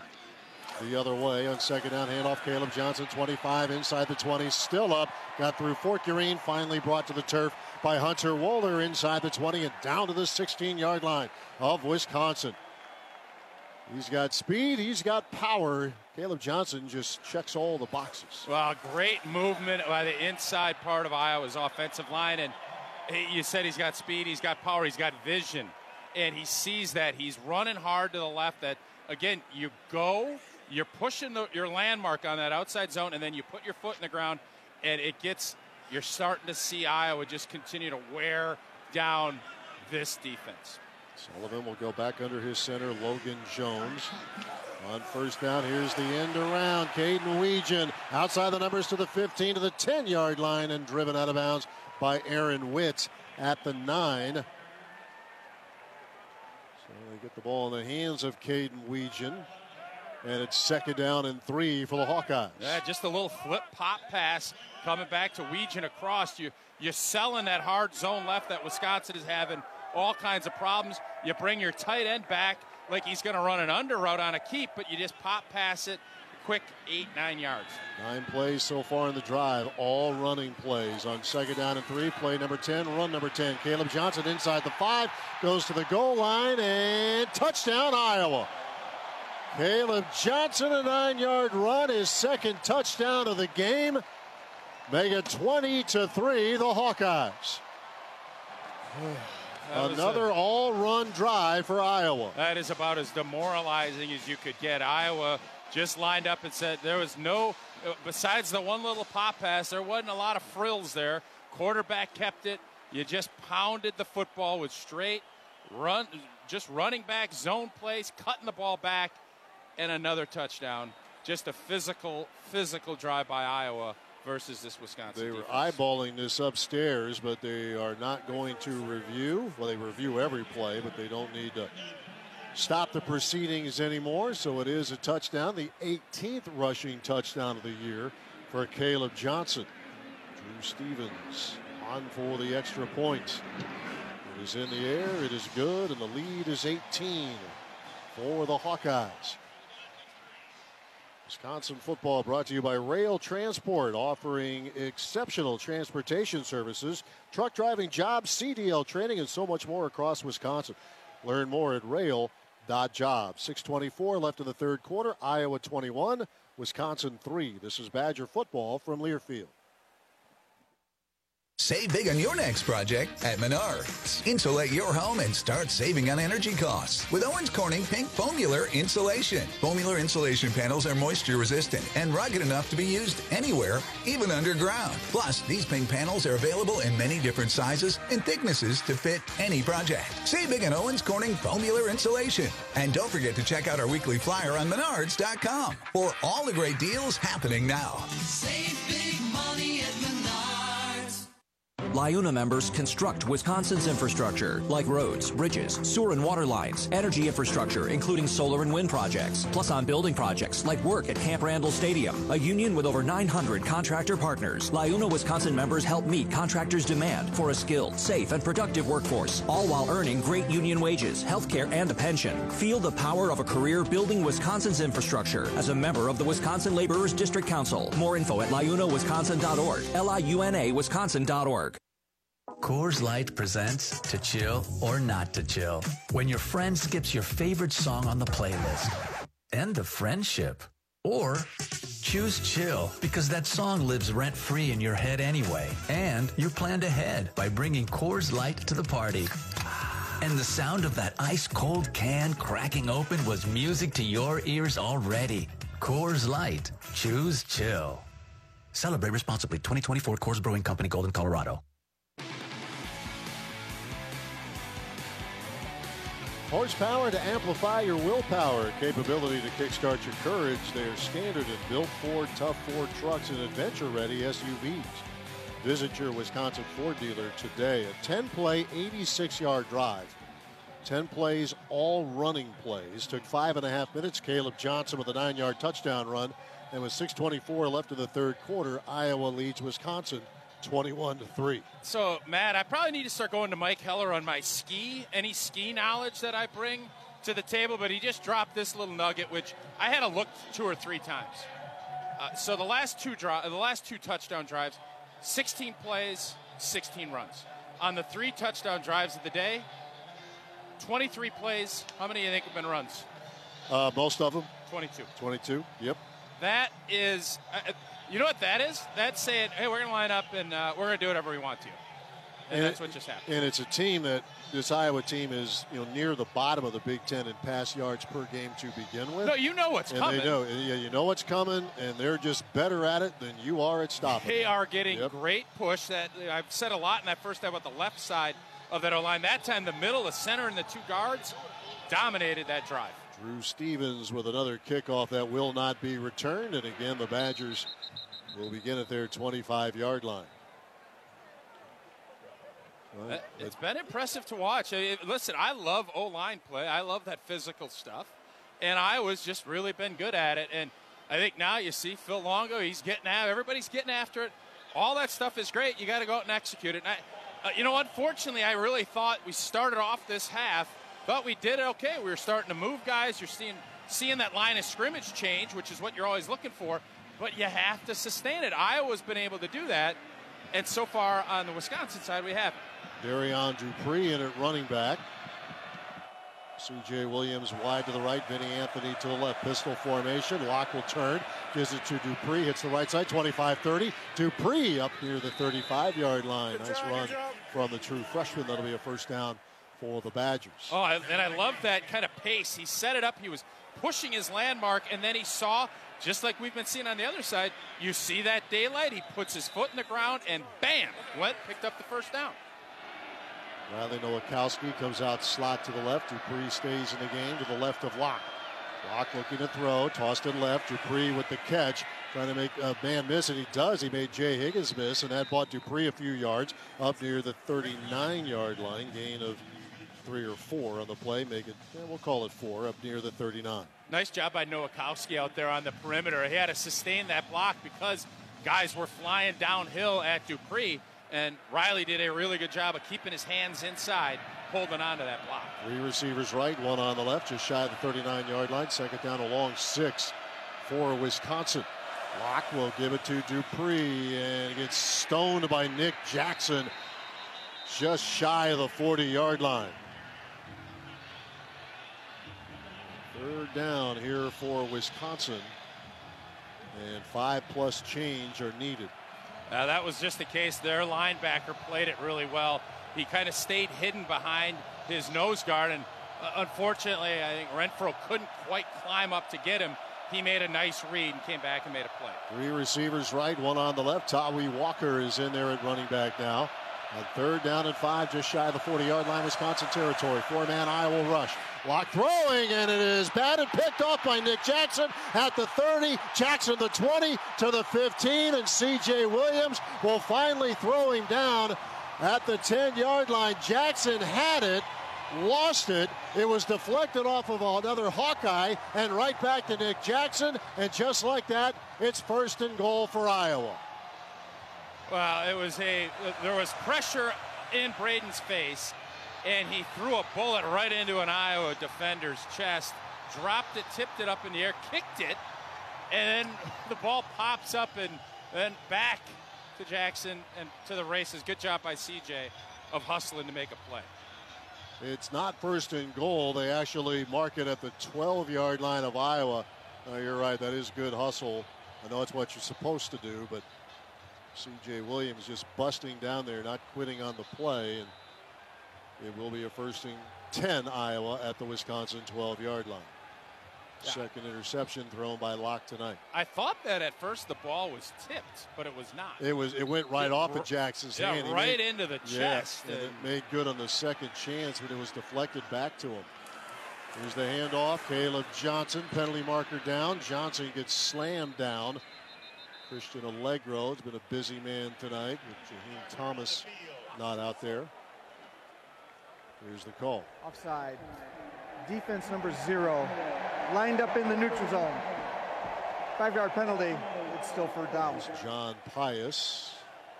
the other way on second down, handoff Caleb Johnson, 25 inside the 20, still up, got through Forkurine, finally brought to the turf by Hunter Wohler inside the 20 and down to the 16-yard line of Wisconsin. He's got speed, he's got power. Caleb Johnson just checks all the boxes. Well, great movement by the inside part of Iowa's offensive line, and you said he's got speed, he's got power, he's got vision, and he sees that. He's running hard to the left. That, again, you go, you're pushing your landmark on that outside zone, and then you put your foot in the ground, and you're starting to see Iowa just continue to wear down this defense. Sullivan will go back under his center, Logan Jones. On first down, here's the end around. Caden Weegan outside the numbers to the 15 to the 10-yard line and driven out of bounds by Aaron Witt at the 9. So they get the ball in the hands of Caden Weegan. And it's 2nd down and 3 for the Hawkeyes. Yeah, just a little flip pop pass coming back to Weegan across. You're selling that hard zone left that Wisconsin is having all kinds of problems. You bring your tight end back like he's going to run an under route on a keep, but you just pop pass it quick 8-9 yards. 9 plays so far in the drive, all running plays. On 2nd down and 3, play number 10, run number 10. Caleb Johnson inside the 5, goes to the goal line, and touchdown Iowa. Caleb Johnson, a 9-yard run, his 2nd touchdown of the game. Make it 20-3, the Hawkeyes. Another all-run drive for Iowa. That is about as demoralizing as you could get. Iowa just lined up and said there was no, besides the one little pop pass, there wasn't a lot of frills there. Quarterback kept it. You just pounded the football with straight run, just running back, zone plays, cutting the ball back, and another touchdown. Just a physical drive by Iowa versus this Wisconsin They were defense. eyeballing this upstairs, but they are not going to review. Well, they review every play, but they don't need to stop the proceedings anymore. So it is a touchdown, the 18th rushing touchdown of the year for Caleb Johnson. Drew Stevens on for the extra point. It is in the air. It is good, and the lead is 18 for the Hawkeyes. Wisconsin football brought to you by Rail Transport, offering exceptional transportation services, truck driving jobs, CDL training, and so much more across Wisconsin. Learn more at rail.jobs. 6:24 left in the third quarter. Iowa 21, Wisconsin 3. This is Badger football from Learfield. Save big on your next project at Menards. Insulate your home and start saving on energy costs with Owens Corning Pink Foamular Insulation. Foamular insulation panels are moisture resistant and rugged enough to be used anywhere, even underground. Plus, these pink panels are available in many different sizes and thicknesses to fit any project. Save big on Owens Corning Foamular Insulation. And don't forget to check out our weekly flyer on Menards.com for all the great deals happening now. Save big money at Menards. LIUNA members construct Wisconsin's infrastructure, like roads, bridges, sewer and water lines, energy infrastructure, including solar and wind projects, plus on building projects like work at Camp Randall Stadium, a union with over 900 contractor partners. LIUNA Wisconsin members help meet contractors' demand for a skilled, safe, and productive workforce, all while earning great union wages, health care, and a pension. Feel the power of a career building Wisconsin's infrastructure as a member of the Wisconsin Laborers District Council. More info at liunawisconsin.org, liuna-wisconsin.org. Coors Light presents To Chill or Not to Chill. When your friend skips your favorite song on the playlist. End of friendship. Or choose chill because that song lives rent-free in your head anyway. And you planned ahead by bringing Coors Light to the party. And the sound of that ice-cold can cracking open was music to your ears already. Coors Light. Choose chill. Celebrate responsibly. 2024 Coors Brewing Company, Golden, Colorado. Horsepower to amplify your willpower, capability to kickstart your courage. They are standard and built Ford, tough Ford trucks and adventure-ready SUVs. Visit your Wisconsin Ford dealer today. A 10-play, 86-yard drive. 10 plays, all running plays. Took 5.5 minutes. Caleb Johnson with a 9-yard touchdown run. And with 6:24 left in the third quarter, Iowa leads Wisconsin 21-3. So, Matt, I probably need to start going to Mike Heller on my any ski knowledge that I bring to the table, but he just dropped this little nugget, which I had to look 2 or 3 times. So the last two touchdown drives, 16 plays, 16 runs. On the 3 touchdown drives of the day, 23 plays. How many do you think have been runs? Most of them. 22. 22, yep. That is... you know what that is? That's saying, hey, we're going to line up and we're going to do whatever we want to. And that's what just happened. And it's a team this Iowa team is near the bottom of the Big Ten in pass yards per game to begin with. No, you know what's coming. They know. Yeah, you know what's coming, and they're just better at it than you are at stopping. They are getting great push. That I've said a lot in that first half about the left side of that O-line. That time the middle, the center, and the 2 guards dominated that drive. Drew Stevens with another kickoff that will not be returned. And again, the Badgers will begin at their 25-yard line. Well, it's been impressive to watch. Listen, I love O-line play. I love that physical stuff. And Iowa's just really been good at it. And I think now you see Phil Longo, everybody's getting after it. All that stuff is great. You got to go out and execute it. And unfortunately, I really thought we started off this half, thought we did okay. We were starting to move guys. You're seeing that line of scrimmage change, which is what you're always looking for. But you have to sustain it. Iowa's been able to do that. And so far on the Wisconsin side, we haven't. Darion Dupree in at running back. C.J. Williams wide to the right. Vinny Anthony to the left. Pistol formation. Locke will turn. Gives it to Dupree. Hits the right side. 25-30. Dupree up near the 35-yard line. Nice run from the true freshman. That'll be a first down for the Badgers. Oh, and I love that kind of pace. He set it up. He was pushing his landmark, and then he saw, just like we've been seeing on the other side, you see that daylight. He puts his foot in the ground, and bam, picked up the first down. Riley Nowakowski comes out slot to the left. Dupree stays in the game to the left of Locke. Locke looking to throw, tossed it left. Dupree with the catch, trying to make a man miss, and he does. He made Jay Higgins miss, and that bought Dupree a few yards up near the 39-yard line. Gain of 3 or 4 on the play. We'll call it 4 up near the 39. Nice job by Nowakowski out there on the perimeter. He had to sustain that block because guys were flying downhill at Dupree, and Riley did a really good job of keeping his hands inside, holding on to that block. 3 receivers right, 1 on the left, just shy of the 39-yard line. Second down, a long 6 for Wisconsin. Locke will give it to Dupree, and gets stoned by Nick Jackson just shy of the 40-yard line. Third down here for Wisconsin, and 5+ change are needed. That was just the case. Their linebacker played it really well. He kind of stayed hidden behind his nose guard, and unfortunately, I think Renfro couldn't quite climb up to get him. He made a nice read and came back and made a play. 3 receivers right, 1 on the left. Tawi Walker is in there at running back now. On third down and 5, just shy of the 40-yard line, Wisconsin territory. 4-man Iowa rush. Locke throwing, and it is batted, picked off by Nick Jackson at the 30. Jackson the 20 to the 15, and C.J. Williams will finally throw him down at the 10-yard line. Jackson had it, lost it. It was deflected off of another Hawkeye and right back to Nick Jackson. And just like that, it's 1st and goal for Iowa. Well, there was pressure in Braden's face, and he threw a bullet right into an Iowa defender's chest, dropped it, tipped it up in the air, kicked it, and then the ball pops up and then back to Jackson and to the races. Good job by CJ of hustling to make a play. It's not 1st and goal. They actually mark it at the 12-yard line of Iowa. You're right, that is good hustle. I know it's what you're supposed to do, but C.J. Williams just busting down there, not quitting on the play, and it will be a 1st and 10 Iowa at the Wisconsin 12-yard line. Yeah. Second interception thrown by Locke tonight. I thought that at first the ball was tipped, but it was not. It went right off of Jackson's hand. Yeah, right into the chest. Yeah, and it made good on the second chance, but it was deflected back to him. Here's the handoff. Caleb Johnson, penalty marker down. Johnson gets slammed down. Christian Allegro has been a busy man tonight with Jaheim Thomas not out there. Here's the call. Offside. Defense number 0. Lined up in the neutral zone. 5-yard penalty. It's still 3rd down. It's John Pius.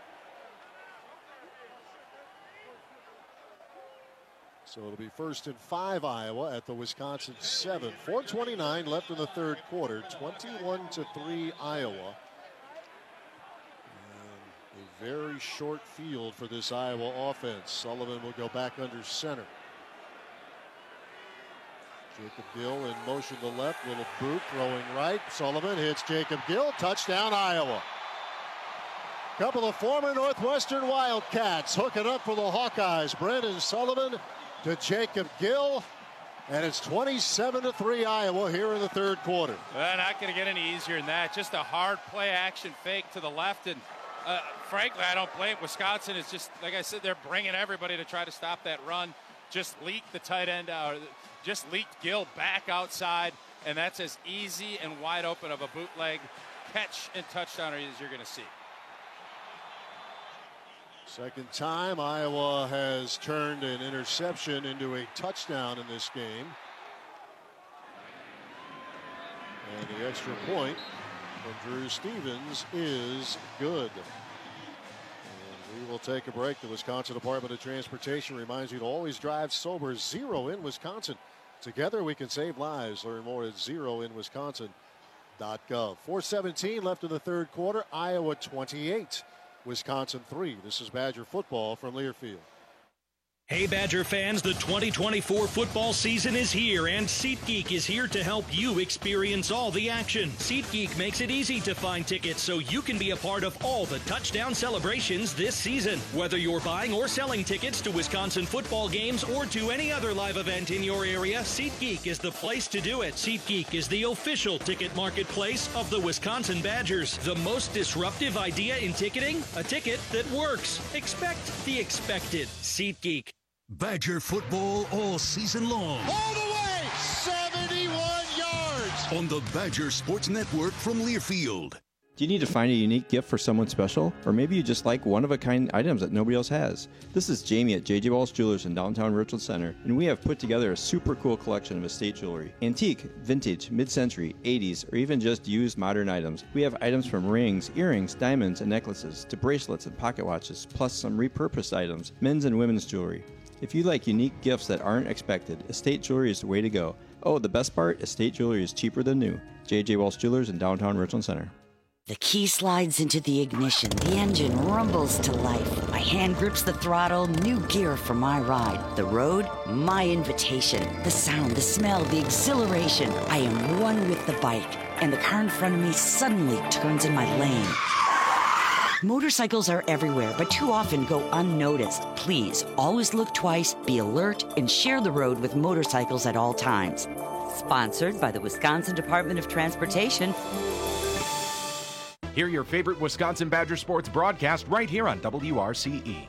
So it'll be 1st and 5 Iowa at the Wisconsin 7. 4:29 left in the 3rd quarter. 21-3 Iowa. A very short field for this Iowa offense. Sullivan will go back under center. Jacob Gill in motion to left. Little boot throwing right. Sullivan hits Jacob Gill. Touchdown Iowa. Couple of former Northwestern Wildcats hooking up for the Hawkeyes. Brendan Sullivan to Jacob Gill. And it's 27-3 Iowa here in the 3rd quarter. Not going to get any easier than that. Just a hard play action fake to the left. And frankly, I don't blame Wisconsin. It's just, like I said, they're bringing everybody to try to stop that run. Just leaked the tight end out. Just leaked Gill back outside. And that's as easy and wide open of a bootleg catch and touchdown as you're going to see. Second time Iowa has turned an interception into a touchdown in this game. And the extra point from Drew Stevens is good. And we will take a break. The Wisconsin Department of Transportation reminds you to always drive sober. 0 in Wisconsin. Together we can save lives. Learn more at zeroinwisconsin.gov. 4:17 left in the 3rd quarter. Iowa 28. Wisconsin 3. This is Badger football from Learfield. Hey Badger fans, the 2024 football season is here and SeatGeek is here to help you experience all the action. SeatGeek makes it easy to find tickets so you can be a part of all the touchdown celebrations this season. Whether you're buying or selling tickets to Wisconsin football games or to any other live event in your area, SeatGeek is the place to do it. SeatGeek is the official ticket marketplace of the Wisconsin Badgers. The most disruptive idea in ticketing? A ticket that works. Expect the expected. SeatGeek. Badger football all season long. All the way, 71 yards. On the Badger Sports Network from Learfield. Do you need to find a unique gift for someone special? Or maybe you just like one-of-a-kind items that nobody else has? This is Jamie at J.J. Walsh Jewelers in downtown Richland Center, and we have put together a super cool collection of estate jewelry. Antique, vintage, mid-century, 80s, or even just used modern items. We have items from rings, earrings, diamonds, and necklaces, to bracelets and pocket watches, plus some repurposed items, men's and women's jewelry. If you like unique gifts that aren't expected, estate jewelry is the way to go. Oh, the best part? Estate jewelry is cheaper than new. J.J. Walsh Jewelers in downtown Richland Center. The key slides into the ignition. The engine rumbles to life. My hand grips the throttle. New gear for my ride. The road, my invitation. The sound, the smell, the exhilaration. I am one with the bike. And the car in front of me suddenly turns in my lane. Motorcycles are everywhere, but too often go unnoticed. Please, always look twice, be alert, and share the road with motorcycles at all times. Sponsored by the Wisconsin Department of Transportation. Hear your favorite Wisconsin Badger sports broadcast right here on WRCE.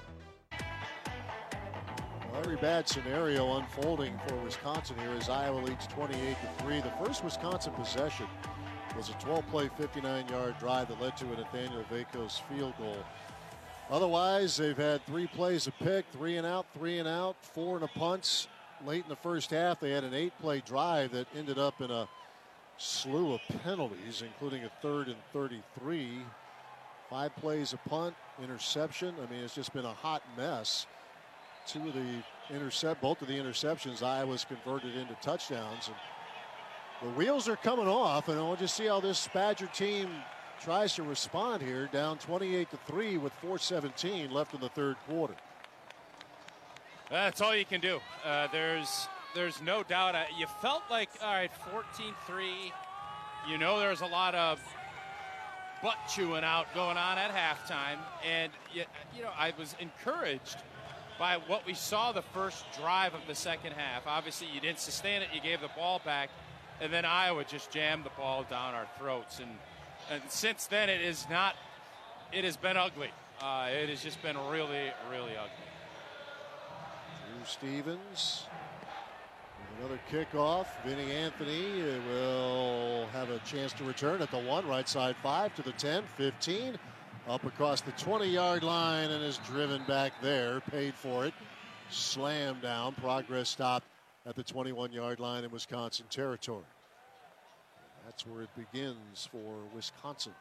Well, every bad scenario unfolding for Wisconsin here as Iowa leads 28-3. The first Wisconsin possession was a 12-play, 59-yard drive that led to a Nathaniel Vakos field goal. Otherwise, they've had 3 plays a pick, 3 and out, 4 and a punts. Late in the first half, they had an 8-play drive that ended up in a slew of penalties, including a 3rd and 33. 5 plays a punt, interception. I mean, it's just been a hot mess. Both of the interceptions, Iowa's converted into touchdowns. And the wheels are coming off, and we'll just see how this Badger team tries to respond here. Down 28-3 with 4:17 left in the third quarter. That's all you can do. There's no doubt. You felt like, all right, 14-3. You know there's a lot of butt chewing out going on at halftime. And, you know, I was encouraged by what we saw the first drive of the second half. Obviously, you didn't sustain it. You gave the ball back. And then Iowa just jammed the ball down our throats. And since then, it has been ugly. It has just been really, really ugly. Drew Stevens. Another kickoff. Vinny Anthony will have a chance to return at the 1, right side 5 to the 10, 15. Up across the 20-yard line and is driven back there. Paid for it. Slammed down. Progress stopped at the 21-yard line in Wisconsin territory. That's where it begins for Wisconsin.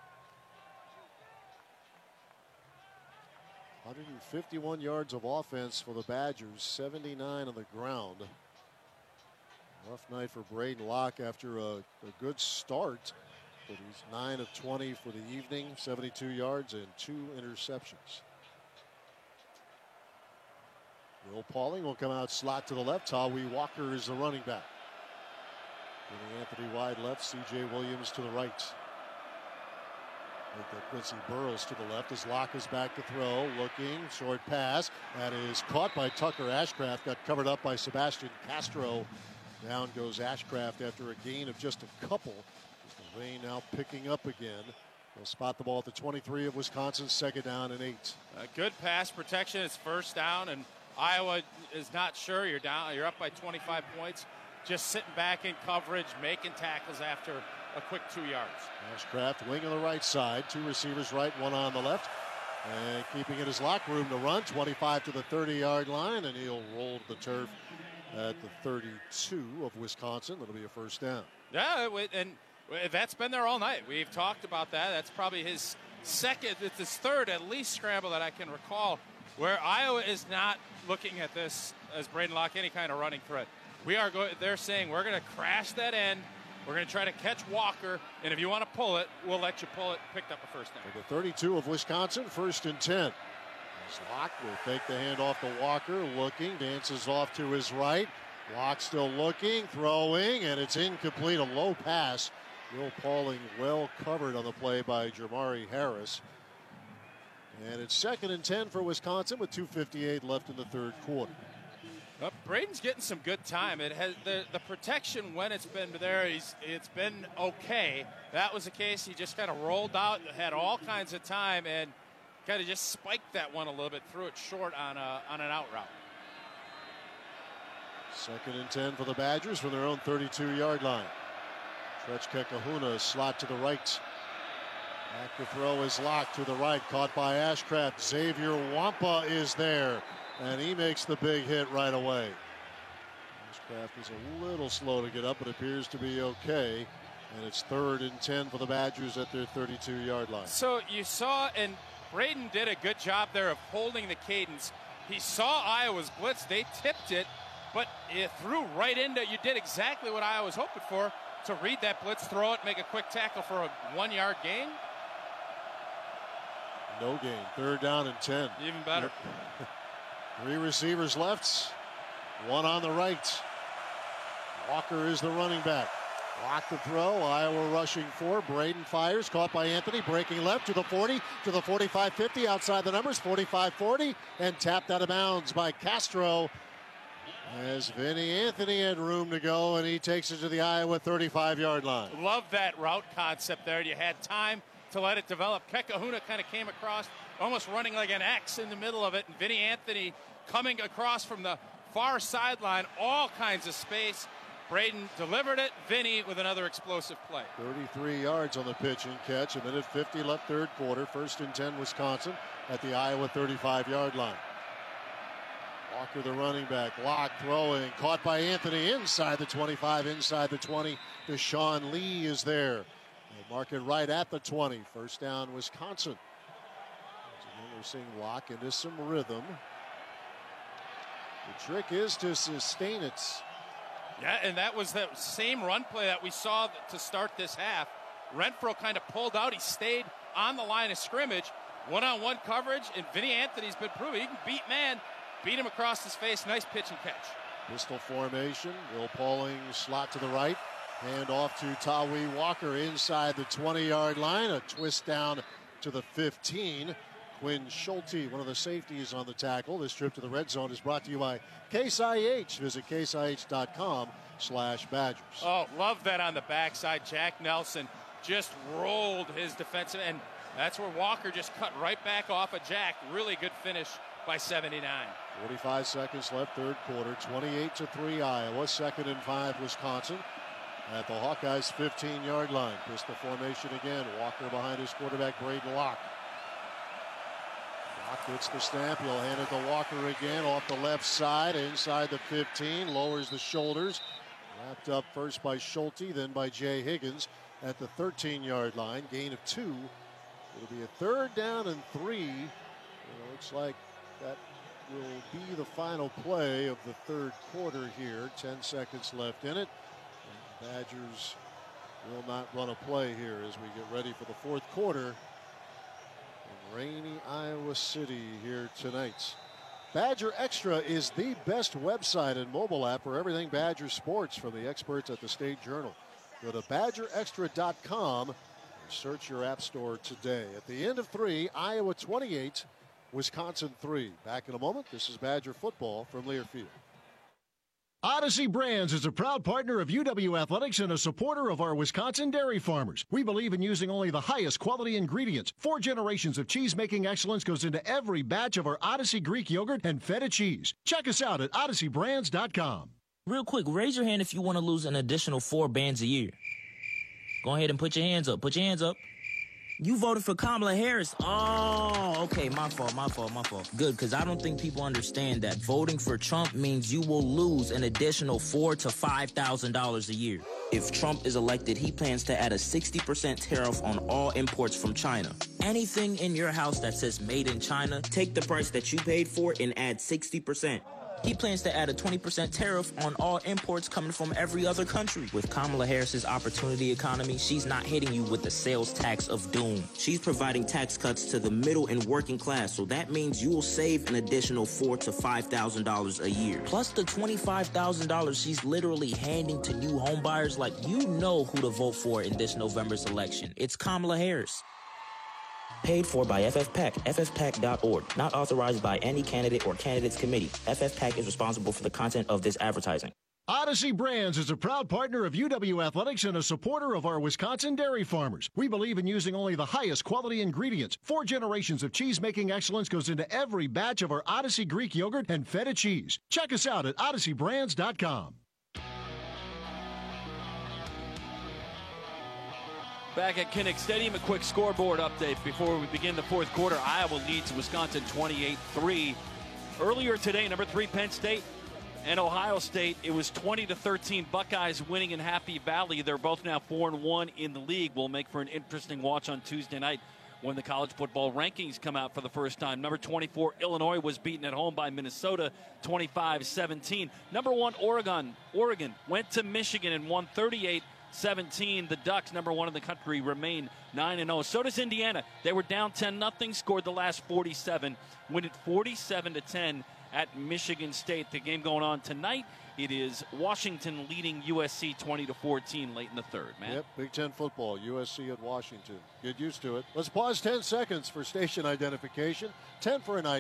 151 yards of offense for the Badgers, 79 on the ground. Rough night for Braden Locke after a good start, but he's 9 of 20 for the evening, 72 yards and 2 interceptions. Will Pauling will come out slot to the left. Tawee Walker is the running back. Vinny Anthony wide left, C.J. Williams to the right. Make that Quincy Burrows to the left as Locke is back to throw. Looking, short pass. That is caught by Tucker Ashcraft. Got covered up by Sebastian Castro. Down goes Ashcraft after a gain of just a couple. The rain now picking up again. They'll spot the ball at the 23 of Wisconsin, 2nd down and 8. Good pass protection. It's 1st down, and Iowa is not sure. You're down. You're up by 25 points. Just sitting back in coverage, making tackles after a quick 2 yards. Ashcraft wing on the right side. 2 receivers right, 1 on the left. And keeping it his locker room to run. 25 to the 30-yard line, and he'll roll to the turf at the 32 of Wisconsin. That'll be a 1st down. Yeah, and that's been there all night. We've talked about that. That's probably his second, it's his 3rd at least scramble that I can recall, where Iowa is not looking at this as Braden Locke any kind of running threat. They're saying we're going to crash that end. We're going to try to catch Walker, and if you want to pull it, we'll let you pull it. Picked up a 1st down. For the 32 of Wisconsin, 1st and 10. As Locke will take the handoff to Walker, looking, dances off to his right. Locke still looking, throwing, and it's incomplete. A low pass. Will Pauling well covered on the play by Jermari Harris. And it's 2nd and 10 for Wisconsin with 2:58 left in the third quarter. Braden's getting some good time. It has the protection when it's been there. It's been okay. That was the case. He just kind of rolled out, had all kinds of time, and kind of just spiked that one a little bit, threw it short on an out route. 2nd and 10 for the Badgers from their own 32-yard line. Trechka Kahuna slot to the right. Back to throw is locked to the right, caught by Ashcraft. Xavier Wampa is there, and he makes the big hit right away. Ashcraft is a little slow to get up, but appears to be okay. And it's 3rd and 10 for the Badgers at their 32-yard line. So you saw, and Braden did a good job there of holding the cadence. He saw Iowa's blitz. They tipped it, but it threw right into, you did exactly what Iowa was hoping for, to read that blitz, throw it, make a quick tackle for a 1-yard gain. No gain. 3rd down and 10. Even better. 3 receivers left, 1 on the right. Walker is the running back. Lock the throw. Iowa rushing 4. Braden fires. Caught by Anthony. Breaking left to the 40, to the 45-50. Outside the numbers. 45-40. And tapped out of bounds by Castro. As Vinny Anthony had room to go, and he takes it to the Iowa 35-yard line. Love that route concept there. You had time to let it develop. Kekahuna kind of came across, almost running like an X in the middle of it. And Vinny Anthony coming across from the far sideline. All kinds of space. Braden delivered it. Vinny with another explosive play. 33 yards on the pitch and catch. 1:50 left, 3rd quarter. 1st and 10 Wisconsin at the Iowa 35-yard line. Walker, the running back, locked, throwing, caught by Anthony inside the 25, inside the 20. Deshaun Lee is there. They'll mark it right at the 20. 1st down, Wisconsin. Again, we're seeing Locke into some rhythm. The trick is to sustain it. Yeah, and that was the same run play that we saw to start this half. Renfro kind of pulled out. He stayed on the line of scrimmage. One-on-one coverage, and Vinny Anthony's been proving he can beat man. Beat him across his face. Nice pitch and catch. Pistol formation. Will Pauling slot to the right. Hand off to Tawee Walker inside the 20-yard line. A twist down to the 15. Quinn Schulte, one of the safeties on the tackle. This trip to the red zone is brought to you by Case IH. Visit caseih.com/Badgers. Oh, love that on the backside. Jack Nelson just rolled his defensive, and that's where Walker just cut right back off of Jack. Really good finish by 79. 45 seconds left, 3rd quarter. 28-3 Iowa. 2nd and 5 Wisconsin at the Hawkeyes 15-yard line. Pistol formation again. Walker behind his quarterback Braden Locke. Locke gets the snap. He'll hand it to Walker again off the left side inside the 15. Lowers the shoulders. Wrapped up first by Schulte, then by Jay Higgins at the 13-yard line. Gain of 2. It'll be a 3rd down and 3. It looks like that will be the final play of the 3rd quarter here. 10 seconds left in it. And the Badgers will not run a play here as we get ready for the 4th quarter in rainy Iowa City here tonight. Badger Extra is the best website and mobile app for everything Badger sports from the experts at the State Journal. Go to BadgerExtra.com and search your app store today. At the end of 3, Iowa 28, Wisconsin 3. Back in a moment. This is Badger football from Learfield. Odyssey Brands is a proud partner of UW Athletics and a supporter of our Wisconsin dairy farmers. We believe in using only the highest quality ingredients. 4 generations of cheese-making excellence goes into every batch of our Odyssey Greek yogurt and feta cheese. Check us out at odysseybrands.com. Real quick, raise your hand if you want to lose an additional 4 bands a year. Go ahead and put your hands up. Put your hands up. You voted for Kamala Harris. Oh, okay, my fault. Good, because I don't think people understand that voting for Trump means you will lose an additional $4,000 to $5,000 a year. If Trump is elected, he plans to add a 60% tariff on all imports from China. Anything in your house that says made in China, take the price that you paid for and add 60%. He plans to add a 20% tariff on all imports coming from every other country. With Kamala Harris's opportunity economy, she's not hitting you with the sales tax of doom. She's providing tax cuts to the middle and working class, so that means you will save an additional $4,000 to $5,000 a year. Plus the $25,000 she's literally handing to new homebuyers. Like, you know who to vote for in this November's election. It's Kamala Harris. Paid for by FFPAC, ffpac.org. Not authorized by any candidate or candidates committee. FFPAC is responsible for the content of this advertising. Odyssey Brands is a proud partner of UW Athletics and a supporter of our Wisconsin dairy farmers. We believe in using only the highest quality ingredients. 4 generations of cheese-making excellence goes into every batch of our Odyssey Greek yogurt and feta cheese. Check us out at odysseybrands.com. Back at Kinnick Stadium, a quick scoreboard update before we begin the fourth quarter. Iowa leads Wisconsin 28-3. Earlier today, number 3 Penn State and Ohio State, it was 20-13. Buckeyes winning in Happy Valley. They're both now 4-1 in the league. Will make for an interesting watch on Tuesday night when the college football rankings come out for the first time. Number 24, Illinois, was beaten at home by Minnesota 25-17. Number 1, Oregon went to Michigan and won 38-17. The Ducks, number 1 in the country, remain 9-0. So does Indiana. They were down 10-0, scored the last 47, win it 47-10 at Michigan State. The game going on tonight, it is Washington leading USC 20-14 late in the third, man. Yep, Big Ten football, USC at Washington. Get used to it. Let's pause 10 seconds for station identification. 10 for an